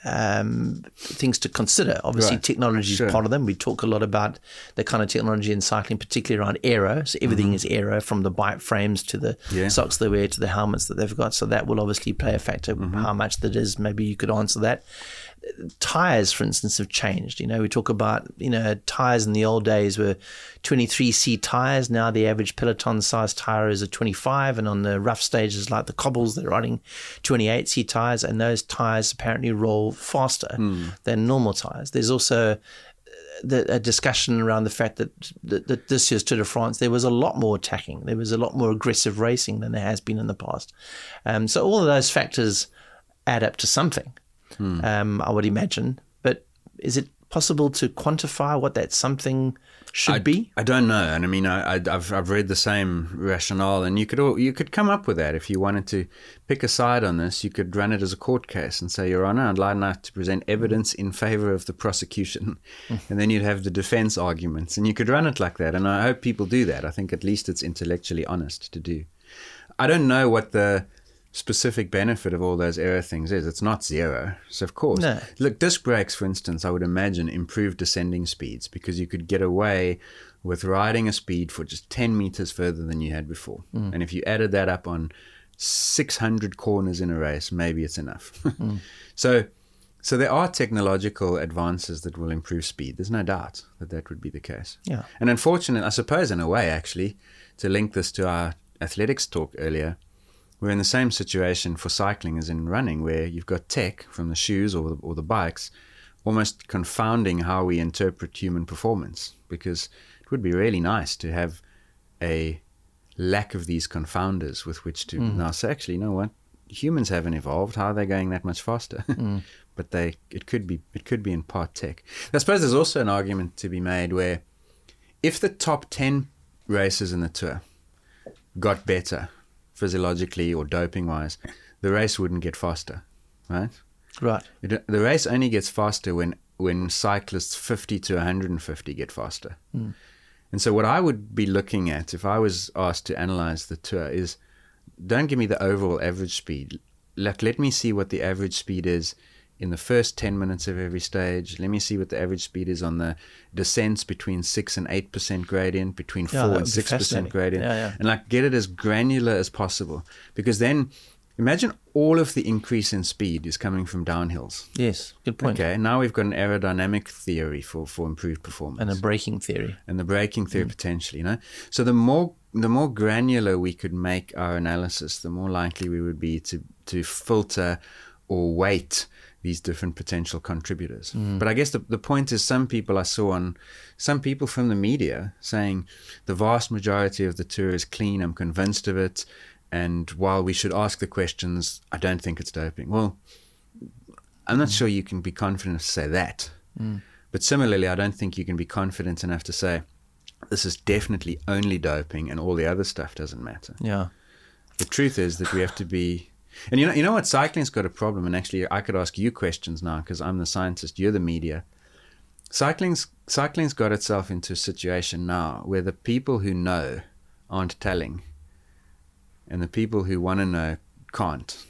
things to consider. Obviously, technology is part of them. We talk a lot about the kind of technology in cycling, particularly around aero. So everything is aero, from the bike frames to the socks they wear to the helmets that they've got. So that will obviously play a factor. How much that is, maybe you could answer that. Tires, for instance, have changed. We talk about, tires in the old days were 23C tires. Now the average peloton size tire is a 25, and on the rough stages like the cobbles, they're riding 28C tires, and those tires apparently roll faster than normal tires. There's also a discussion around the fact that this year's Tour de France, there was a lot more attacking. There was a lot more aggressive racing than there has been in the past. So all of those factors add up to something. I would imagine, but is it possible to quantify what that something should be? I don't know, and I mean, I've read the same rationale, and you could come up with that if you wanted to pick a side on this. You could run it as a court case and say, Your Honour, I'd like to present evidence in favour of the prosecution, and then you'd have the defence arguments, and you could run it like that. And I hope people do that. I think at least it's intellectually honest to do. I don't know what the specific benefit of all those aero things is. It's not zero. So of course, look, disc brakes, for instance, I would imagine improved descending speeds because you could get away with riding a speed for just 10 meters further than you had before. And if you added that up on 600 corners in a race, maybe it's enough. So there are technological advances that will improve speed. There's no doubt that would be the case. Yeah. And unfortunately, I suppose in a way, actually, to link this to our athletics talk earlier, we're in the same situation for cycling as in running, where you've got tech from the shoes or the bikes almost confounding how we interpret human performance, because it would be really nice to have a lack of these confounders with which to now say, actually, you know what? Humans haven't evolved. How are they going that much faster? But it could be in part tech. I suppose there's also an argument to be made where if the top 10 races in the Tour got better physiologically or doping wise the race wouldn't get faster, right? Right. The race only gets faster when cyclists 50 to 150 get faster. And so what I would be looking at if I was asked to analyze the Tour is, don't give me the overall average speed. Let me see what the average speed is in the first 10 minutes of every stage. Let me see what the average speed is on the descents between 6 and 8% gradient, between 4 and 6% gradient. And like get it as granular as possible. Because then imagine all of the increase in speed is coming from downhills. Yes, good point. Okay, now we've got an aerodynamic theory for improved performance. And a braking theory. And the braking theory potentially, So the more granular we could make our analysis, the more likely we would be to filter or weight these different potential contributors. But I guess the point is some people from the media saying the vast majority of the Tour is clean, I'm convinced of it, and while we should ask the questions, I don't think it's doping. Well, I'm not sure you can be confident to say that. But similarly, I don't think you can be confident enough to say this is definitely only doping and all the other stuff doesn't matter. Yeah. The truth is that we have to be... And you know what? Cycling's got a problem. And actually, I could ask you questions now because I'm the scientist, you're the media. Cycling's got itself into a situation now where the people who know aren't telling, and the people who want to know can't.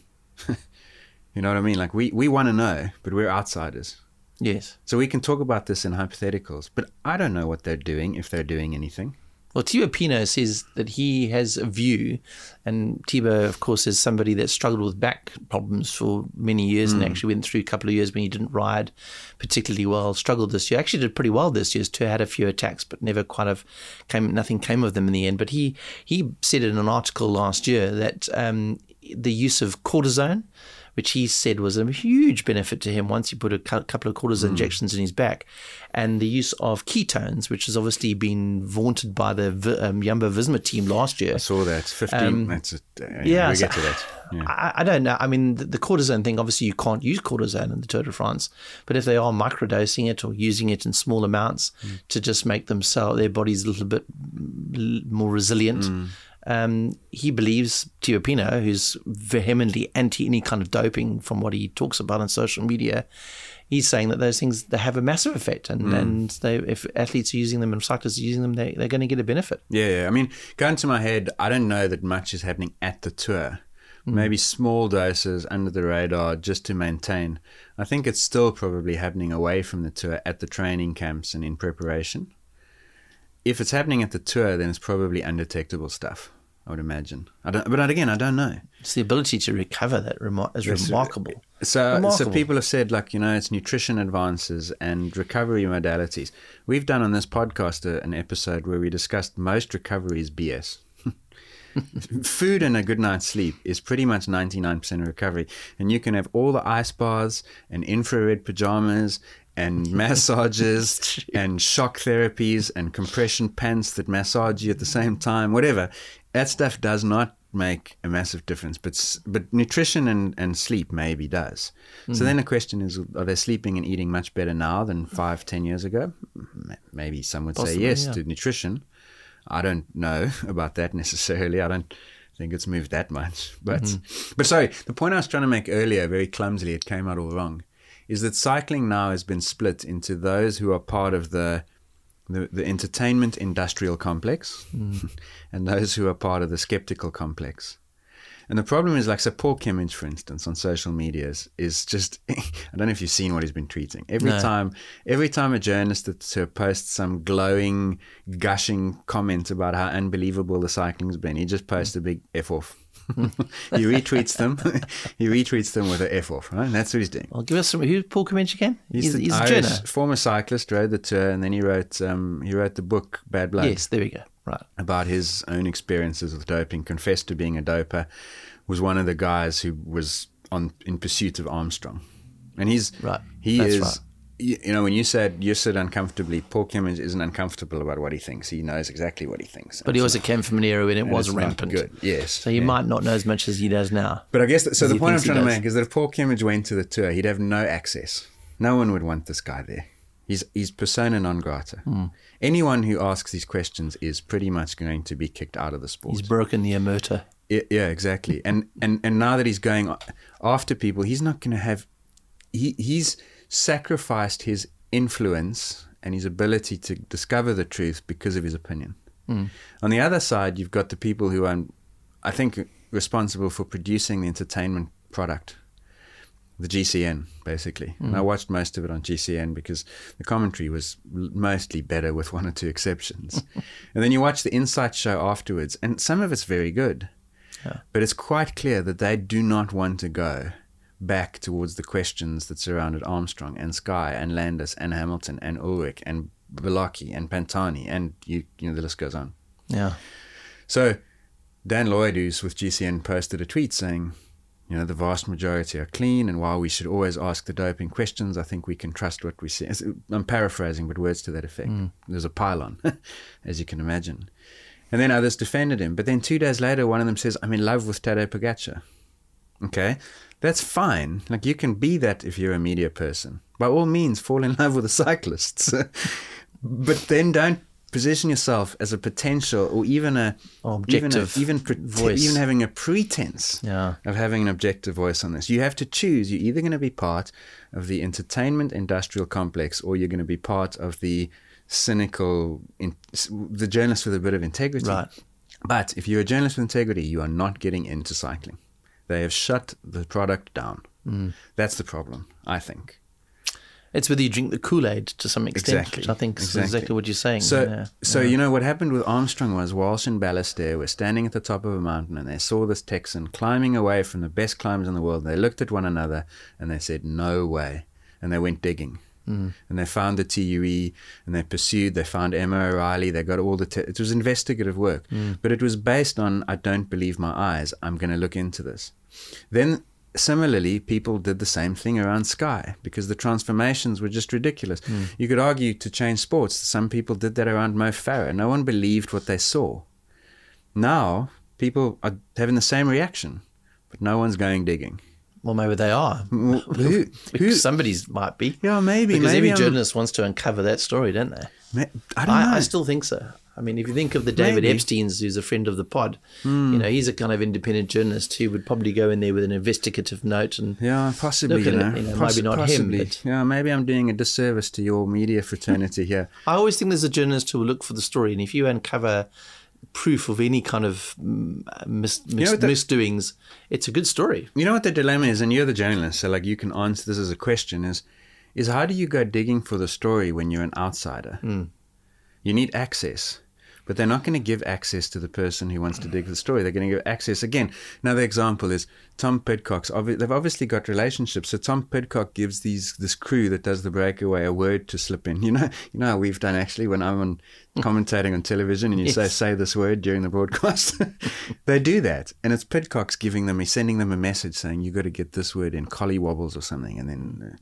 You know what I mean? Like we want to know, but we're outsiders. Yes. So we can talk about this in hypotheticals, but I don't know what they're doing, if they're doing anything. Well, Thibaut Pinot says that he has a view, and Thibaut, of course, is somebody that struggled with back problems for many years and actually went through a couple of years when he didn't ride particularly well, struggled this year. Actually did pretty well this year, too, had a few attacks, but never nothing came of them in the end. But he said in an article last year that the use of cortisone, which he said was a huge benefit to him once he put a couple of cortisone injections in his back, and the use of ketones, which has obviously been vaunted by the Jumbo-Visma team last year. I saw that. 15, we'll get to that. Yeah. I don't know. I mean, the cortisone thing, obviously you can't use cortisone in the Tour de France, but if they are microdosing it or using it in small amounts to just make their bodies a little bit more resilient, he believes, Thibaut Pinot, who's vehemently anti any kind of doping from what he talks about on social media, he's saying that those things, they have a massive effect, and if athletes are using them and cyclists are using them, they're going to get a benefit. Yeah. I mean, going to my head, I don't know that much is happening at the Tour. Maybe small doses under the radar just to maintain. I think it's still probably happening away from the Tour at the training camps and in preparation. If it's happening at the Tour, then it's probably undetectable stuff, I would imagine. But again, I don't know. It's the ability to recover that is remarkable. So people have said, it's nutrition advances and recovery modalities. We've done on this podcast an episode where we discussed most recovery is BS. Food and a good night's sleep is pretty much 99% of recovery. And you can have all the ice baths and infrared pajamas and massages and shock therapies and compression pants that massage you at the same time, whatever. That stuff does not make a massive difference, but nutrition and sleep maybe does. So then the question is, are they sleeping and eating much better now than 5-10 years ago? Maybe some would say yes to nutrition. I don't know about that necessarily. I don't think it's moved that much. But sorry, the point I was trying to make earlier, very clumsily, it came out all wrong, is that cycling now has been split into those who are part of the entertainment industrial complex and those who are part of the skeptical complex. And the problem is, so Paul Kimmage, for instance, on social media is just, I don't know if you've seen what he's been tweeting. Every time a journalist posts some glowing, gushing comment about how unbelievable the cycling's been, he just posts a big F off. He retweets them. He retweets them with an F off, right? And that's what he's doing. Well, give us some. Who's Paul Kimmage again? He's a Irish journalist. Former cyclist, rode the Tour, and then he wrote the book Bad Blood. Yes, there we go. Right. About his own experiences with doping, confessed to being a doper, was one of the guys who was in pursuit of Armstrong. And he's right. When you said you sit uncomfortably, Paul Kimmage isn't uncomfortable about what he thinks. He knows exactly what he thinks. But he also came from an era when it was rampant. Good, yes. So he might not know as much as he does now. But I guess, the point I'm trying to make is that if Paul Kimmage went to the Tour, he'd have no access. No one would want this guy there. He's persona non grata. Anyone who asks these questions is pretty much going to be kicked out of the sport. He's broken the omerta. Yeah, exactly. And now that he's going after people, he's not going to have. He's sacrificed his influence and his ability to discover the truth because of his opinion. On the other side, you've got the people who are, I think, responsible for producing the entertainment product, the GCN, basically. And I watched most of it on GCN because the commentary was mostly better with one or two exceptions. And then you watch the Insight show afterwards, and some of it's very good. Yeah. But it's quite clear that they do not want to go back towards the questions that surrounded Armstrong and Sky and Landis and Hamilton and Ulrich and Bilotti and Pantani, and you know the list goes on. Yeah. So Dan Lloyd, who's with GCN, posted a tweet saying, you know, the vast majority are clean, and while we should always ask the doping questions, I think we can trust what we see. I'm paraphrasing, but words to that effect. There's a pile-on, as you can imagine. And then others defended him. But then 2 days later, one of them says, I'm in love with Tadej Pogacar. Okay? That's fine. Like, you can be that if you're a media person. By all means, fall in love with the cyclists. But then don't position yourself as a potential or even a objective voice. Even having a pretense of having an objective voice on this. You have to choose. You're either going to be part of the entertainment industrial complex, or you're going to be part of the cynical, the journalist with a bit of integrity. Right. But if you're a journalist with integrity, you are not getting into cycling. They have shut the product down. That's the problem, I think. It's whether you drink the Kool-Aid to some extent, which I think is exactly what you're saying. So you know, what happened with Armstrong was Walsh and Ballester were standing at the top of a mountain, and they saw this Texan climbing away from the best climbers in the world. They looked at one another and they said, no way. And they went digging. And they found the TUE, and they pursued. They found Emma O'Reilly. They got all the... it was investigative work. But it was based on, I don't believe my eyes. I'm going to look into this. Then... similarly, people did the same thing around Sky because the transformations were just ridiculous. You could argue to change sports. Some people did that around Mo Farah. No one believed what they saw. Now, people are having the same reaction, but no one's going digging. Well, maybe they are. Who? Somebody's might be. Yeah, maybe. Because every journalist wants to uncover that story, don't they? I don't know. I still think so. I mean, if you think of the David Epsteins, who's a friend of the pod, you know, he's a kind of independent journalist who would probably go in there with an investigative note and possibly, look at it, maybe not possibly. him. But yeah, maybe I'm doing a disservice to your media fraternity here. I always think there's a journalist who will look for the story, and if you uncover proof of any kind of misdoings, it's a good story. You know what the dilemma is, and you're the journalist, so like you can answer this as a question, is how do you go digging for the story when you're an outsider? You need access. But they're not going to give access to the person who wants to dig the story. They're going to give access. Again, another example is Tom Pidcock's. They've obviously got relationships. So Tom Pidcock gives this crew that does the breakaway a word to slip in. You know how we've done actually when I'm commentating on television and you say this word during the broadcast. They do that. And it's Pidcock's he's sending them a message saying, you got to get this word in, collie wobbles or something. And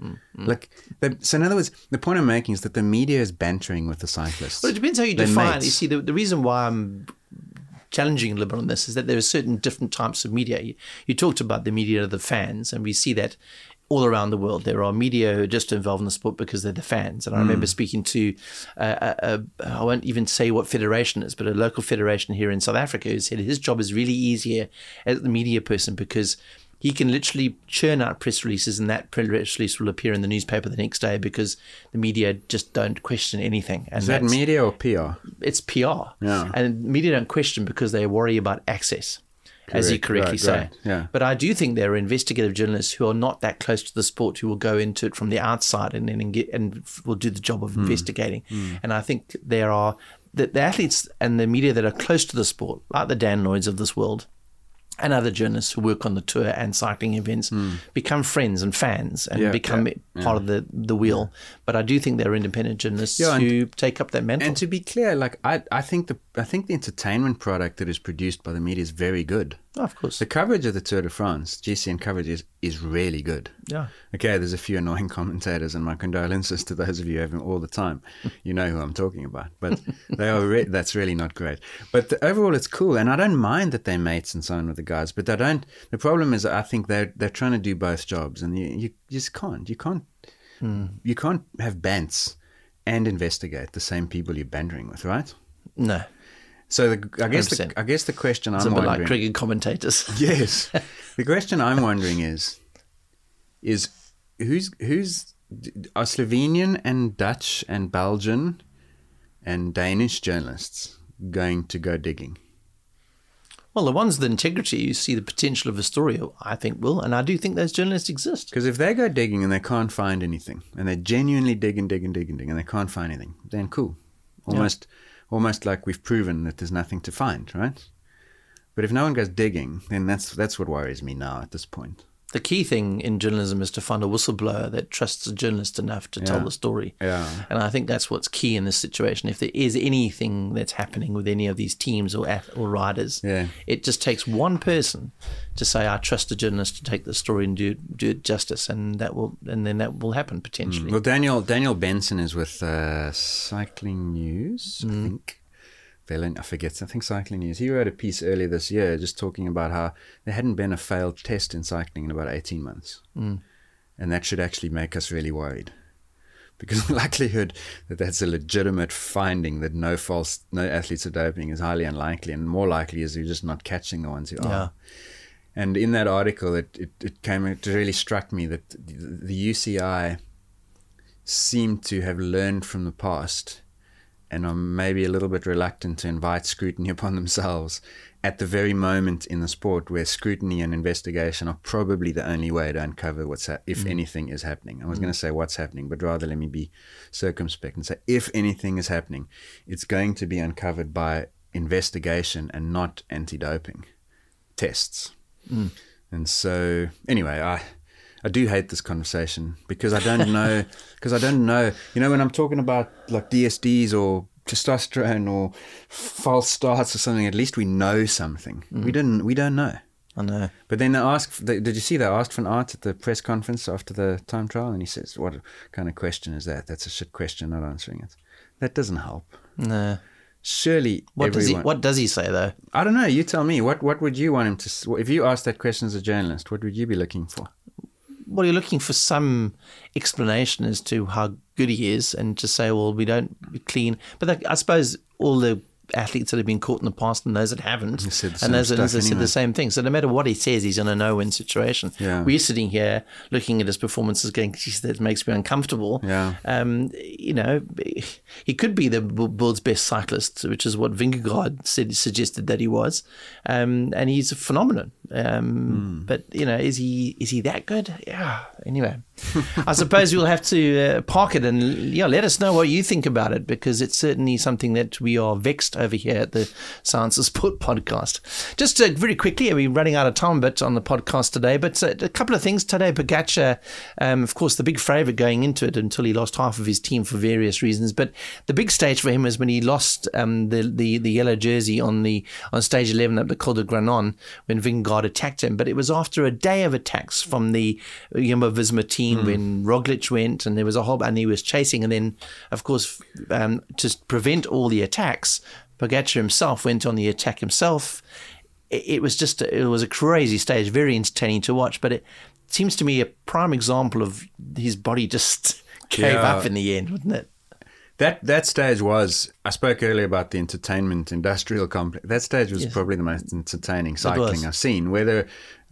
then, so in other words, the point I'm making is that the media is bantering with the cyclists. Well, it depends how you define. You see, the reason why I'm challenging a little bit on this is that there are certain different types of media. You talked about the media of the fans, and we see that all around the world. There are media who are just involved in the sport because they're the fans. And I remember speaking to, I won't even say what federation it is, but a local federation here in South Africa who said his job is really easier as the media person because he can literally churn out press releases, and that press release will appear in the newspaper the next day because the media just don't question anything. And is that media or PR? It's PR. Yeah. And media don't question because they worry about access, as you correctly say. Right. Yeah. But I do think there are investigative journalists who are not that close to the sport who will go into it from the outside and will do the job of investigating. And I think there are the athletes and the media that are close to the sport, like the Dan Lloyds of this world, and other journalists who work on the tour and cycling events become friends and fans and become part of the wheel. But I do think there are independent journalists who take up that mantle. And to be clear, like I think the entertainment product that is produced by the media is very good. Oh, of course. The coverage of the Tour de France, GCN coverage, is really good. Yeah. Okay, there's a few annoying commentators, and my condolences to those of you who have them all the time. You know who I'm talking about. But they are that's really not great. But overall, it's cool, and I don't mind that they're mates and so on with the guys. But they don't. The problem is, I think they're trying to do both jobs, and you just can't. You can't have bants and investigate the same people you're bantering with, right? No. So I guess the question it's I'm a bit wondering, like cricket commentators. Yes, the question I'm wondering is who's are Slovenian and Dutch and Belgian and Danish journalists going to go digging? Well, the ones with integrity, you see the potential of a story, I think will, and I do think those journalists exist. Because if they go digging and they can't find anything, and they genuinely dig and they can't find anything, then cool. Almost like we've proven that there's nothing to find, right? But if no one goes digging, then that's what worries me now at this point. The key thing in journalism is to find a whistleblower that trusts a journalist enough to tell the story. Yeah. And I think that's what's key in this situation. If there is anything that's happening with any of these teams or riders, it just takes one person to say, I trust a journalist to take the story and do it justice, and then that will happen potentially. Well, Daniel Benson is with Cycling News, I think. I forget. I think Cycling News. He wrote a piece earlier this year just talking about how there hadn't been a failed test in cycling in about 18 months. And that should actually make us really worried. Because the likelihood that that's a legitimate finding, that no athletes are doping, is highly unlikely, and more likely is you're just not catching the ones who are. And in that article, it really struck me that the UCI seemed to have learned from the past and are maybe a little bit reluctant to invite scrutiny upon themselves at the very moment in the sport where scrutiny and investigation are probably the only way to uncover if anything is happening. I was going to say what's happening, but rather let me be circumspect and say if anything is happening, it's going to be uncovered by investigation and not anti-doping tests. And so, anyway, I do hate this conversation because I don't know. You know, when I'm talking about like DSDs or testosterone or false starts or something, at least we know something. We don't know. I know. But then did you see they asked Van Aert at the press conference after the time trial, and he says, "What kind of question is that? That's a shit question, not answering it." That doesn't help. No. Surely what does he say though? I don't know. You tell me. What would you want him to? If you asked that question as a journalist, what would you be looking for? Well, you're looking for some explanation as to how good he is, and to say, well, we don't clean. But I suppose all the athletes that have been caught in the past and those that haven't, and those that have said the same thing. So no matter what he says, he's in a no-win situation. Yeah. We're sitting here looking at his performances going, geez, that makes me uncomfortable. Yeah. You know, he could be the world's best cyclist, which is what Vingegaard suggested that he was. And he's a phenomenon. But, you know, is he that good? Yeah. Anyway, I suppose we'll have to park it and let us know what you think about it, because it's certainly something that we are vexed over here at the Science of Sport podcast. Just very quickly, we're running out of time a bit on the podcast today, but a couple of things. Tadej Pogačar, of course, the big favourite going into it until he lost half of his team for various reasons. But the big stage for him was when he lost the yellow jersey on stage 11 at the Col de Granon when Vingegaard attacked him. But it was after a day of attacks from the Jumbo-Visma team when Roglic went, and there was a whole, and he was chasing, and then, of course, to prevent all the attacks, Pogačar himself went on the attack himself. It was a crazy stage, very entertaining to watch, but it seems to me a prime example of his body just gave up in the end, wasn't it? That stage was, I spoke earlier about the entertainment industrial complex. That stage was probably the most entertaining cycling I've seen. Whether,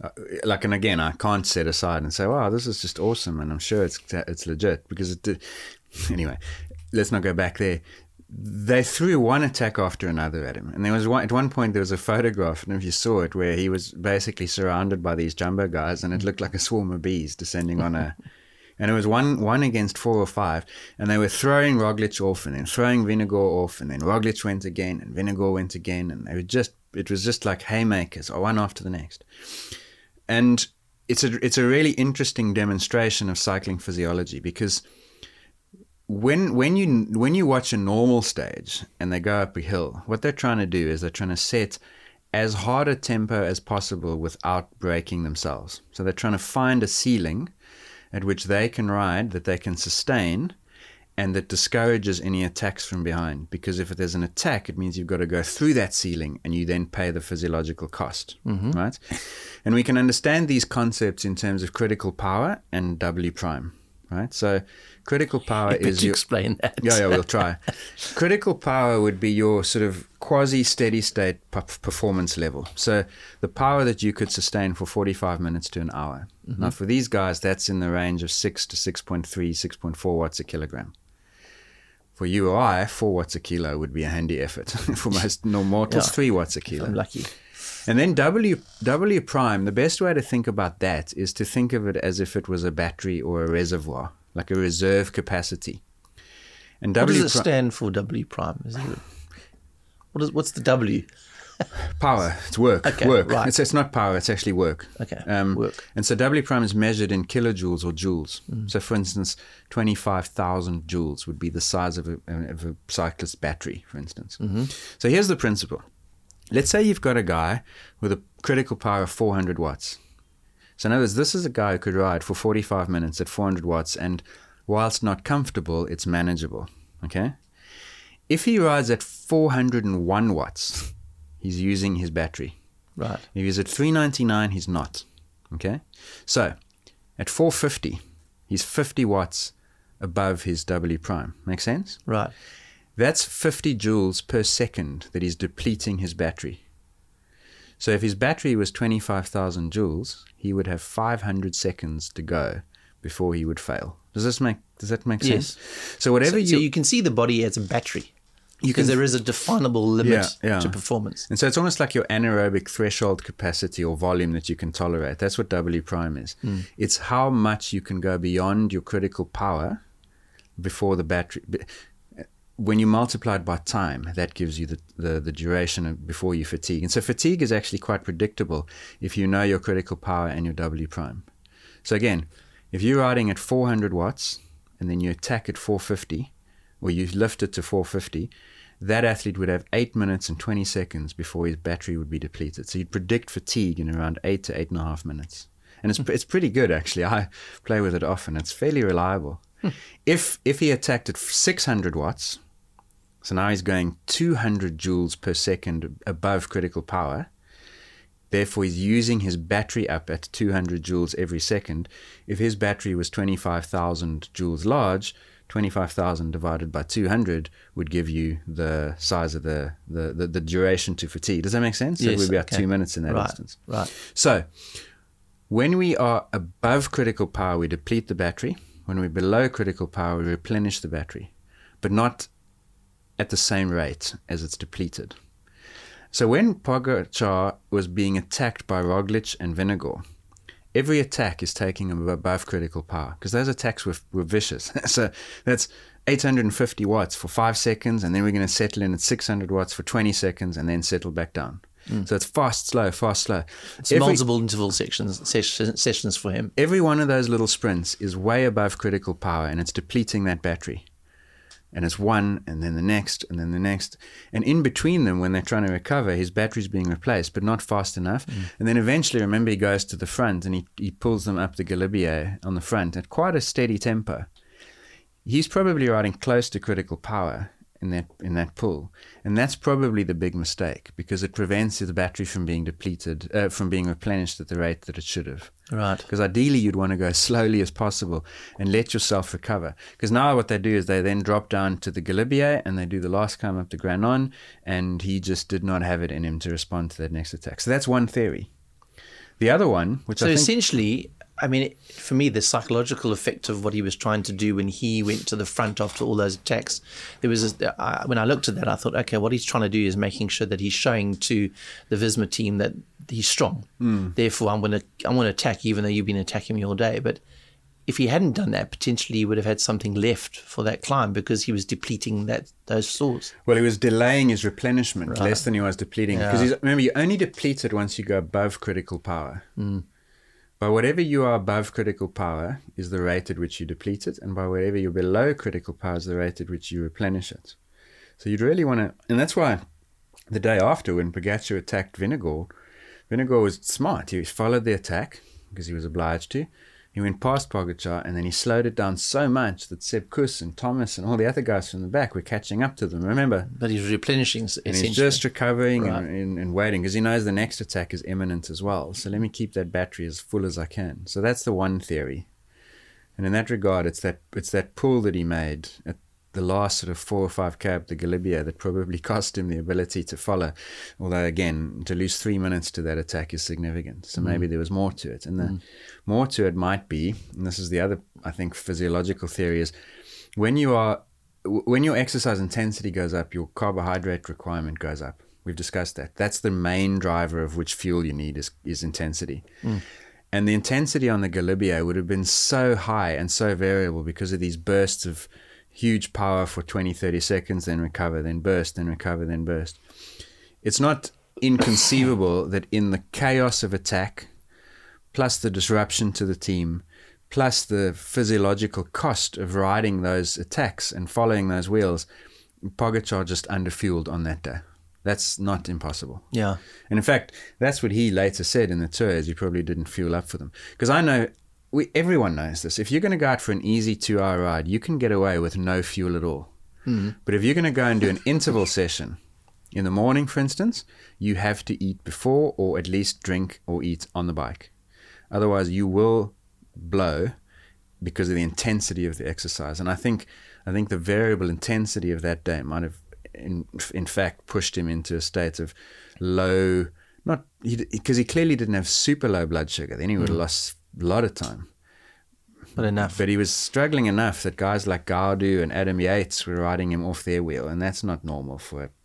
and again, I can't set aside and say, wow, this is just awesome, and I'm sure it's legit, because it did. Anyway, let's not go back there. They threw one attack after another at him. And there was at one point, there was a photograph, I don't know if you saw it, where he was basically surrounded by these jumbo guys, and it looked like a swarm of bees descending on a... And it was one against 4 or 5, and they were throwing Roglic off and then throwing Vingegaard off, and then Roglic went again and Vingegaard went again, and it was just like haymakers, one after the next. And it's a really interesting demonstration of cycling physiology, because when you watch a normal stage and they go up a hill, what they're trying to do is they're trying to set as hard a tempo as possible without breaking themselves. So they're trying to find a ceiling at which they can ride, that they can sustain, and that discourages any attacks from behind. Because if there's an attack, it means you've got to go through that ceiling, and you then pay the physiological cost, right? And we can understand these concepts in terms of critical power and W prime, right? So critical power is... explain that. Yeah, we'll try. Critical power would be your sort of quasi-steady state performance level. So the power that you could sustain for 45 minutes to an hour. Mm-hmm. Now, for these guys, that's in the range of 6 to 6.3, 6.4 watts a kilogram. For you or I, 4 watts a kilo would be a handy effort. For most mortals, 3 watts a kilo. I'm lucky. And then W prime, the best way to think about that is to think of it as if it was a battery or a reservoir, like a reserve capacity. And what does it stand for, W prime? What's the W? Power. It's work. Okay, work. Right. It's not power. It's actually work. Okay. Work. And so W prime is measured in kilojoules or joules. Mm. So, for instance, 25,000 joules would be the size of a cyclist's battery, for instance. Mm-hmm. So here's the principle. Let's say you've got a guy with a critical power of 400 watts. So in other words, this is a guy who could ride for 45 minutes at 400 watts, and whilst not comfortable, it's manageable. Okay? If he rides at 401 watts, he's using his battery. Right. If he's at 399, he's not. Okay? So, at 450, he's 50 watts above his W prime. Make sense? Right. That's 50 joules per second that he's depleting his battery. So if his battery was 25,000 joules, he would have 500 seconds to go before he would fail. Does that make sense? Yes. So so you can see the body as a battery. Because there is a definable limit to performance. And so it's almost like your anaerobic threshold capacity or volume that you can tolerate. That's what W prime is. Mm. It's how much you can go beyond your critical power before the battery. When you multiply it by time, that gives you the duration before you fatigue. And so fatigue is actually quite predictable if you know your critical power and your W prime. So again, if you're riding at 400 watts and then you attack at 450, or you lift it to 450, that athlete would have 8 minutes and 20 seconds before his battery would be depleted. So you'd predict fatigue in around 8 to 8.5 minutes. And it's pretty good, actually. I play with it often. It's fairly reliable. If he attacked at 600 watts, so now he's going 200 joules per second above critical power, therefore he's using his battery up at 200 joules every second. If his battery was 25,000 joules large, 25,000 divided by 200 would give you the size of the duration to fatigue. Does that make sense? Yes, it would be about 2 minutes in that instance. Right. So when we are above critical power, we deplete the battery. When we're below critical power, we replenish the battery, but not at the same rate as it's depleted. So when Pogačar was being attacked by Roglic and Vingegaard, every attack is taking him above critical power because those attacks were vicious. So that's 850 watts for 5 seconds, and then we're going to settle in at 600 watts for 20 seconds and then settle back down. Mm. So it's fast, slow, fast, slow. It's multiple interval sessions for him. Every one of those little sprints is way above critical power, and it's depleting that battery. And it's one, and then the next, and then the next. And in between them, when they're trying to recover, his battery's being replaced, but not fast enough. Mm. And then eventually, remember, he goes to the front, and he pulls them up the Galibier on the front at quite a steady tempo. He's probably riding close to critical power in that pull. And that's probably the big mistake, because it prevents the battery from being depleted, from being replenished at the rate that it should have. Right. Because ideally you'd want to go as slowly as possible and let yourself recover. Because now what they do is they then drop down to the Galibier and they do the last climb up to Granon, and he just did not have it in him to respond to that next attack. So that's one theory. The other one, which I think... So essentially, I mean, for me, the psychological effect of what he was trying to do when he went to the front after all those attacks, there was when I looked at that, I thought, okay, what he's trying to do is making sure that he's showing to the Visma team that he's strong. Mm. Therefore, I'm going to attack, even though you've been attacking me all day. But if he hadn't done that, potentially he would have had something left for that climb because he was depleting those stores. Well, he was delaying his replenishment less than he was depleting. Because remember, you only deplete it once you go above critical power. Mm. By whatever you are above critical power is the rate at which you deplete it, and by whatever you're below critical power is the rate at which you replenish it. So you'd really want to, and that's why the day after when Pogačar attacked Vingegaard was smart. He followed the attack because he was obliged to. He went past Pogačar, and then he slowed it down so much that Sepp Kuss and Thomas and all the other guys from the back were catching up to them, remember? But he's replenishing, and he's just recovering and waiting because he knows the next attack is imminent as well. So let me keep that battery as full as I can. So that's the one theory. And in that regard, it's that pull that he made at the last sort of 4 or 5 K up the Galibier that probably cost him the ability to follow. Although, again, to lose 3 minutes to that attack is significant. So maybe there was more to it. And the more to it might be, and this is the other, I think, physiological theory, is when your exercise intensity goes up, your carbohydrate requirement goes up. We've discussed that. That's the main driver of which fuel you need is intensity. And the intensity on the Galibier would have been so high and so variable because of these bursts of huge power for 20, 30 seconds, then recover, then burst, then recover, then burst. It's not inconceivable that in the chaos of attack, plus the disruption to the team, plus the physiological cost of riding those attacks and following those wheels, Pogačar just underfueled on that day. That's not impossible. Yeah. And in fact, that's what he later said in the tour, is he probably didn't fuel up for them. Because I know, everyone knows this. If you're going to go out for an easy 2-hour ride, you can get away with no fuel at all. But if you're going to go and do an interval session in the morning, for instance, you have to eat before, or at least drink or eat on the bike. Otherwise, you will blow because of the intensity of the exercise. And I think the variable intensity of that day might have, in fact, pushed him into a state of low, because he clearly didn't have super low blood sugar. Then he would have lost a lot of time. Not enough. But he was struggling enough that guys like Gaudu and Adam Yates were riding him off their wheel, and that's not normal for a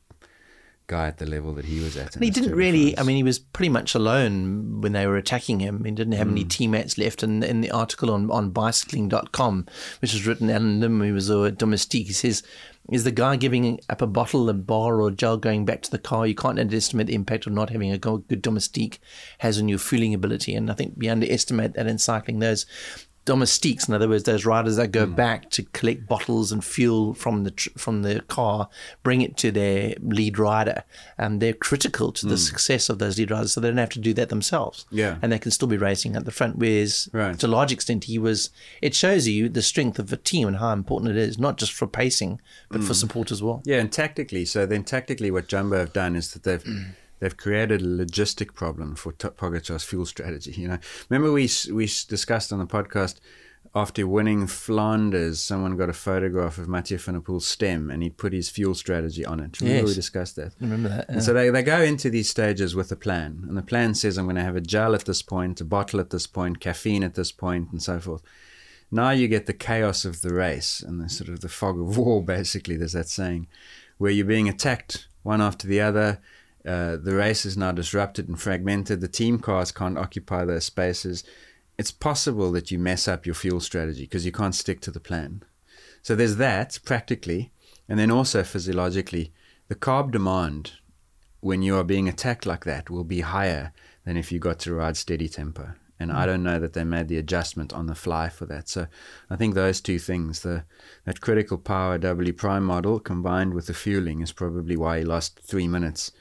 guy at the level that he was at. And he didn't really, I mean, he was pretty much alone when they were attacking him. He didn't have any teammates left. And in the article on bicycling.com, which was written, Alan Lim, who was a domestique, he says, is the guy giving up a bottle, a bar, or a gel going back to the car? You can't underestimate the impact of not having a good domestique has on your fueling ability. And I think we underestimate that in cycling. Those domestiques, in other words, those riders that go back to collect bottles and fuel from the car, bring it to their lead rider, they're critical to the success of those lead riders, so they don't have to do that themselves. Yeah. And they can still be racing at the front. Whereas, to a large extent, it shows you the strength of a team and how important it is, not just for pacing, but for support as well. Yeah, and tactically, what Jumbo have done is that they've created a logistic problem for Pogačar's fuel strategy. You know, remember we discussed on the podcast, after winning Flanders, someone got a photograph of Mathieu van der Poel's stem and he put his fuel strategy on it. Remember we discussed that? I remember that. Yeah. And so they go into these stages with a plan, and the plan says, I'm going to have a gel at this point, a bottle at this point, caffeine at this point, and so forth. Now you get the chaos of the race and the sort of the fog of war, basically, there's that saying, where you're being attacked one after the other. The race is now disrupted and fragmented. The team cars can't occupy those spaces. It's possible that you mess up your fuel strategy because you can't stick to the plan. So there's that practically, and then also physiologically, the carb demand when you are being attacked like that will be higher than if you got to ride steady tempo. And I don't know that they made the adjustment on the fly for that. So I think those two things, that critical power W prime model combined with the fueling, is probably why he lost 3 minutes.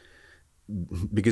Because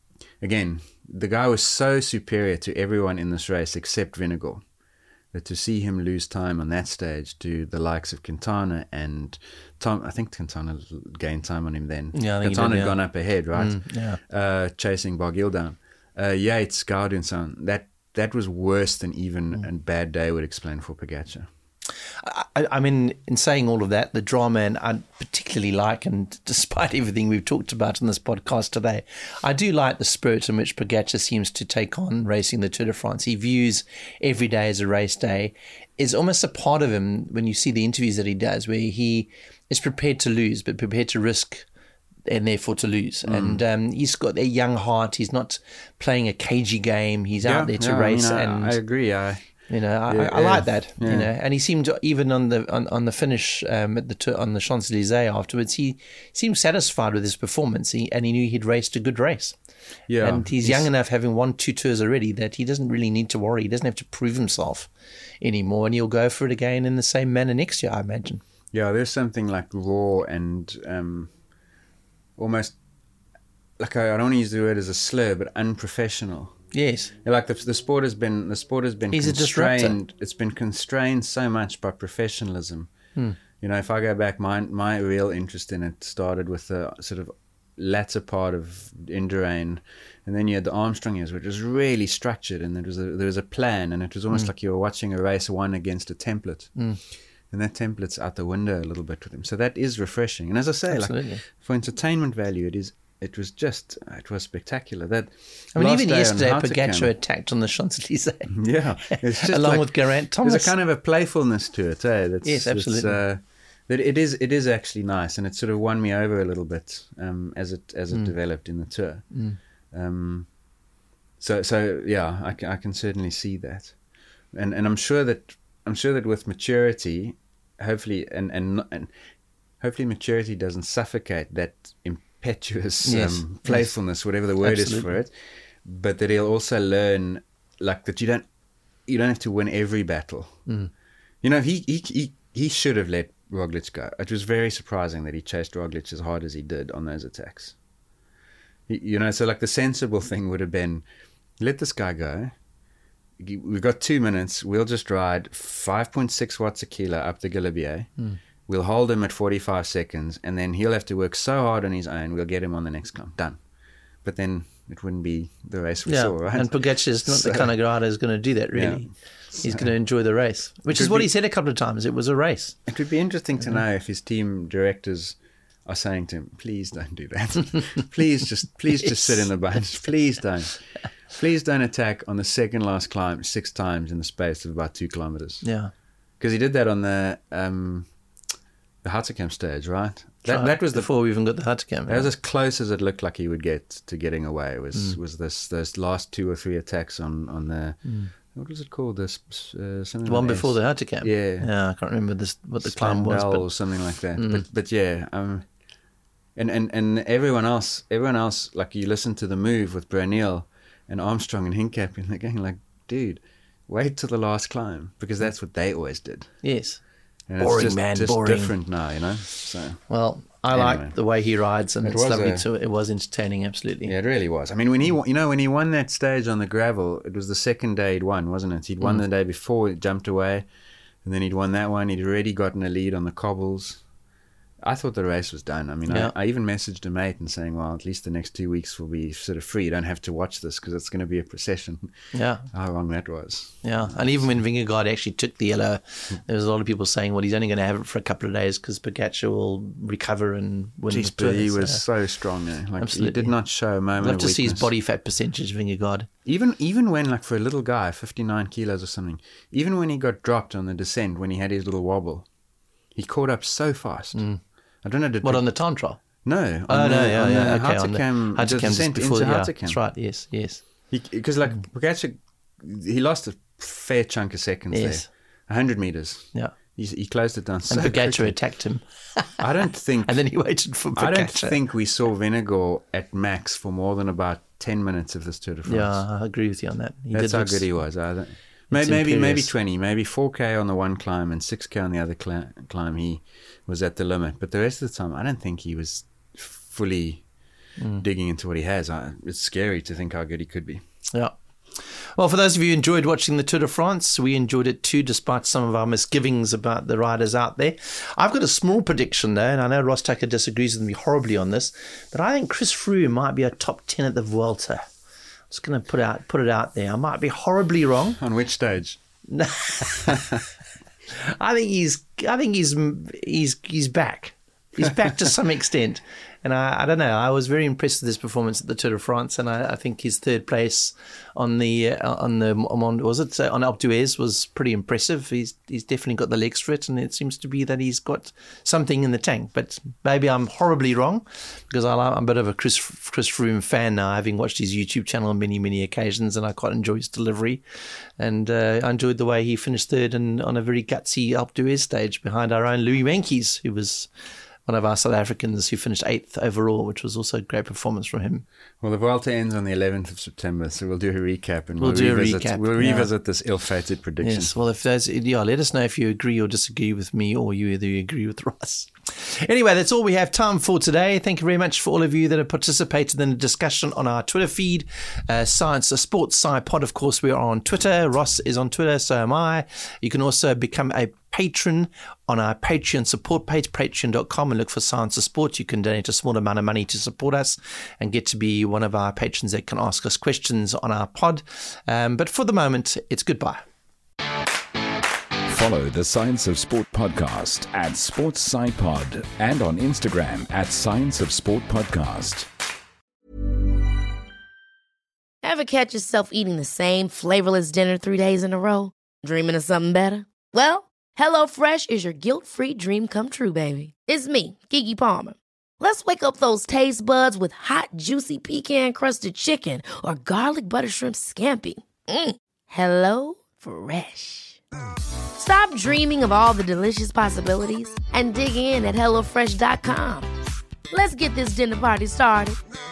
the guy was so superior to everyone in this race except Vingegaard, that to see him lose time on that stage to the likes of Quintana and Tom, I think Quintana gained time on him then. Yeah, I think Quintana he did, had gone up ahead, right? Chasing Barguil down. Yates, Gaudu and so on. That was worse than even a bad day would explain for Pogačar. I mean, in saying all of that, the drama, and I particularly like, and despite everything we've talked about in this podcast today, I do like the spirit in which Pogačar seems to take on racing the Tour de France. He views every day as a race day. It's almost a part of him when you see the interviews that he does, where he is prepared to lose, but prepared to risk and therefore to lose. And he's got a young heart. He's not playing a cagey game. He's out there to race. I agree. I like that. Yeah. And he seemed, even on the finish at the tour, on the Champs-Élysées afterwards, he seemed satisfied with his performance. He knew he'd raced a good race. Yeah, and he's young enough, having won 2 tours already, that he doesn't really need to worry. He doesn't have to prove himself anymore, and he'll go for it again in the same manner next year, I imagine. Yeah, there's something like raw and almost, like, I don't want to use the word as a slur, but unprofessional. Yes, like the sport has been He's constrained. It's been constrained so much by professionalism. You know, if I go back, my real interest in it started with the sort of latter part of Indurain, and then you had the Armstrong years, which was really structured, and there was a plan, and it was almost like you were watching a race won against a template. And that template's out the window a little bit with him. So that is refreshing. And as I say, like for entertainment value, it was spectacular. That even yesterday, Pogačar attacked on the Champs-Élysées. Yeah. It's just along with Geraint Thomas. There's a kind of a playfulness to it, eh? Yes, absolutely. It is actually nice, and it sort of won me over a little bit as it developed in the Tour. So yeah, I can certainly see that, and I'm sure that with maturity, hopefully and hopefully maturity doesn't suffocate that impetuous playfulness, whatever the word is for it, but that he'll also learn like that you don't have to win every battle. You know, he should have let Roglic go. It was very surprising that he chased Roglic as hard as he did on those attacks. You know, so like the sensible thing would have been, let this guy go. We've got 2 minutes. We'll just ride 5.6 watts a kilo up the Galibier. We'll hold him at 45 seconds, and then he'll have to work so hard on his own. We'll get him on the next climb. Done. But then it wouldn't be the race we saw, right? And Pogačar is not the kind of guy who's going to do that, really. Yeah. He's going to enjoy the race, which is what he said a couple of times. It was a race. It would be interesting to know if his team directors are saying to him, please don't do that. please just sit in the bunch. Please don't attack on the second last climb 6 times in the space of about 2 kilometers. Yeah. Because he did that on the Hautacam stage, right? That was before we even got the Hautacam. That was as close as it looked like he would get to getting away. Was those last 2 or 3 attacks on the what was it called? The one before the Hautacam. Yeah, I can't remember what the climb was, or something like that. But yeah, and everyone else, like you listen to the move with Brunel and Armstrong and Hincap, and they're going like, dude, wait till the last climb, because that's what they always did. Yes. And boring, it's man, just boring. Different now, you know. So well, I like the way he rides, and it's lovely too. It was entertaining, absolutely. Yeah, it really was. I mean, when he won that stage on the gravel, it was the second day he'd won, wasn't it? He'd won the day before, he jumped away, and then he'd won that one. He'd already gotten a lead on the cobbles. I thought the race was done. I mean, I even messaged a mate and saying, well, at least the next 2 weeks will be sort of free. You don't have to watch this because it's going to be a procession. Yeah. How wrong that was. Yeah. And even when Vingegaard actually took the yellow, there was a lot of people saying, well, he's only going to have it for a couple of days because Pogačar will recover and win the Tour. He was so strong. Like, absolutely. He did not show a moment of weakness. I'd love to see his body fat percentage, Vingegaard. Even when, like for a little guy, 59 kilos or something, even when he got dropped on the descent, when he had his little wobble, he caught up so fast. I don't know. On the time trial? No. On the Hautacam just before the Hautacam. That's right. Yes. Because like Pogačar, he lost a fair chunk of seconds there. 100 meters. Yeah. He closed it down so quickly. And Pogačar quickly. attacked him. I don't think. And then he waited for Pogačar. I don't think we saw Vingegaard at max for more than about 10 minutes of this Tour de France. Yeah, I agree with you on that. That's how good he was. Maybe 20, maybe 4K on the one climb and 6K on the other climb. He was at the limit, but the rest of the time, I don't think he was fully digging into what he has. It's scary to think how good he could be. Yeah. Well, for those of you who enjoyed watching the Tour de France, we enjoyed it too, despite some of our misgivings about the riders out there. I've got a small prediction, though, and I know Ross Tucker disagrees with me horribly on this, but I think Chris Froome might be a top 10 at the Vuelta. I'm just going to put it out there. I might be horribly wrong. On which stage? I think he's back. He's back to some extent. And I don't know. I was very impressed with his performance at the Tour de France, and I think his third place on Alpe d'Huez was pretty impressive. He's definitely got the legs for it, and it seems to be that he's got something in the tank. But maybe I'm horribly wrong, because I'm a bit of a Chris Froome fan now, having watched his YouTube channel on many occasions, and I quite enjoy his delivery. And I enjoyed the way he finished third on a very gutsy Alpe d'Huez stage behind our own Louis Meintjes, who was one of our South Africans who finished 8th overall, which was also a great performance from him. Well, the Vuelta ends on the 11th of September, so we'll do a recap and we'll revisit this ill-fated prediction. Yes, well, let us know if you agree or disagree with me, or you either agree with Ross. Anyway, that's all we have time for today. Thank you very much for all of you that have participated in the discussion on our Twitter feed. Science Sports SciPod, of course, we are on Twitter. Ross is on Twitter, so am I. You can also become a patron on our Patreon support page, patreon.com, and look for Science of Sport. You can donate a small amount of money to support us and get to be one of our patrons that can ask us questions on our pod. But for the moment, it's goodbye. Follow the Science of Sport podcast at SportsSciPod and on Instagram at Science of Sport Podcast. Ever catch yourself eating the same flavorless dinner 3 days in a row? Dreaming of something better? Well, HelloFresh is your guilt-free dream come true, baby. It's me, Keke Palmer. Let's wake up those taste buds with hot, juicy pecan-crusted chicken or garlic butter shrimp scampi. Hello Fresh. Stop dreaming of all the delicious possibilities and dig in at HelloFresh.com. Let's get this dinner party started.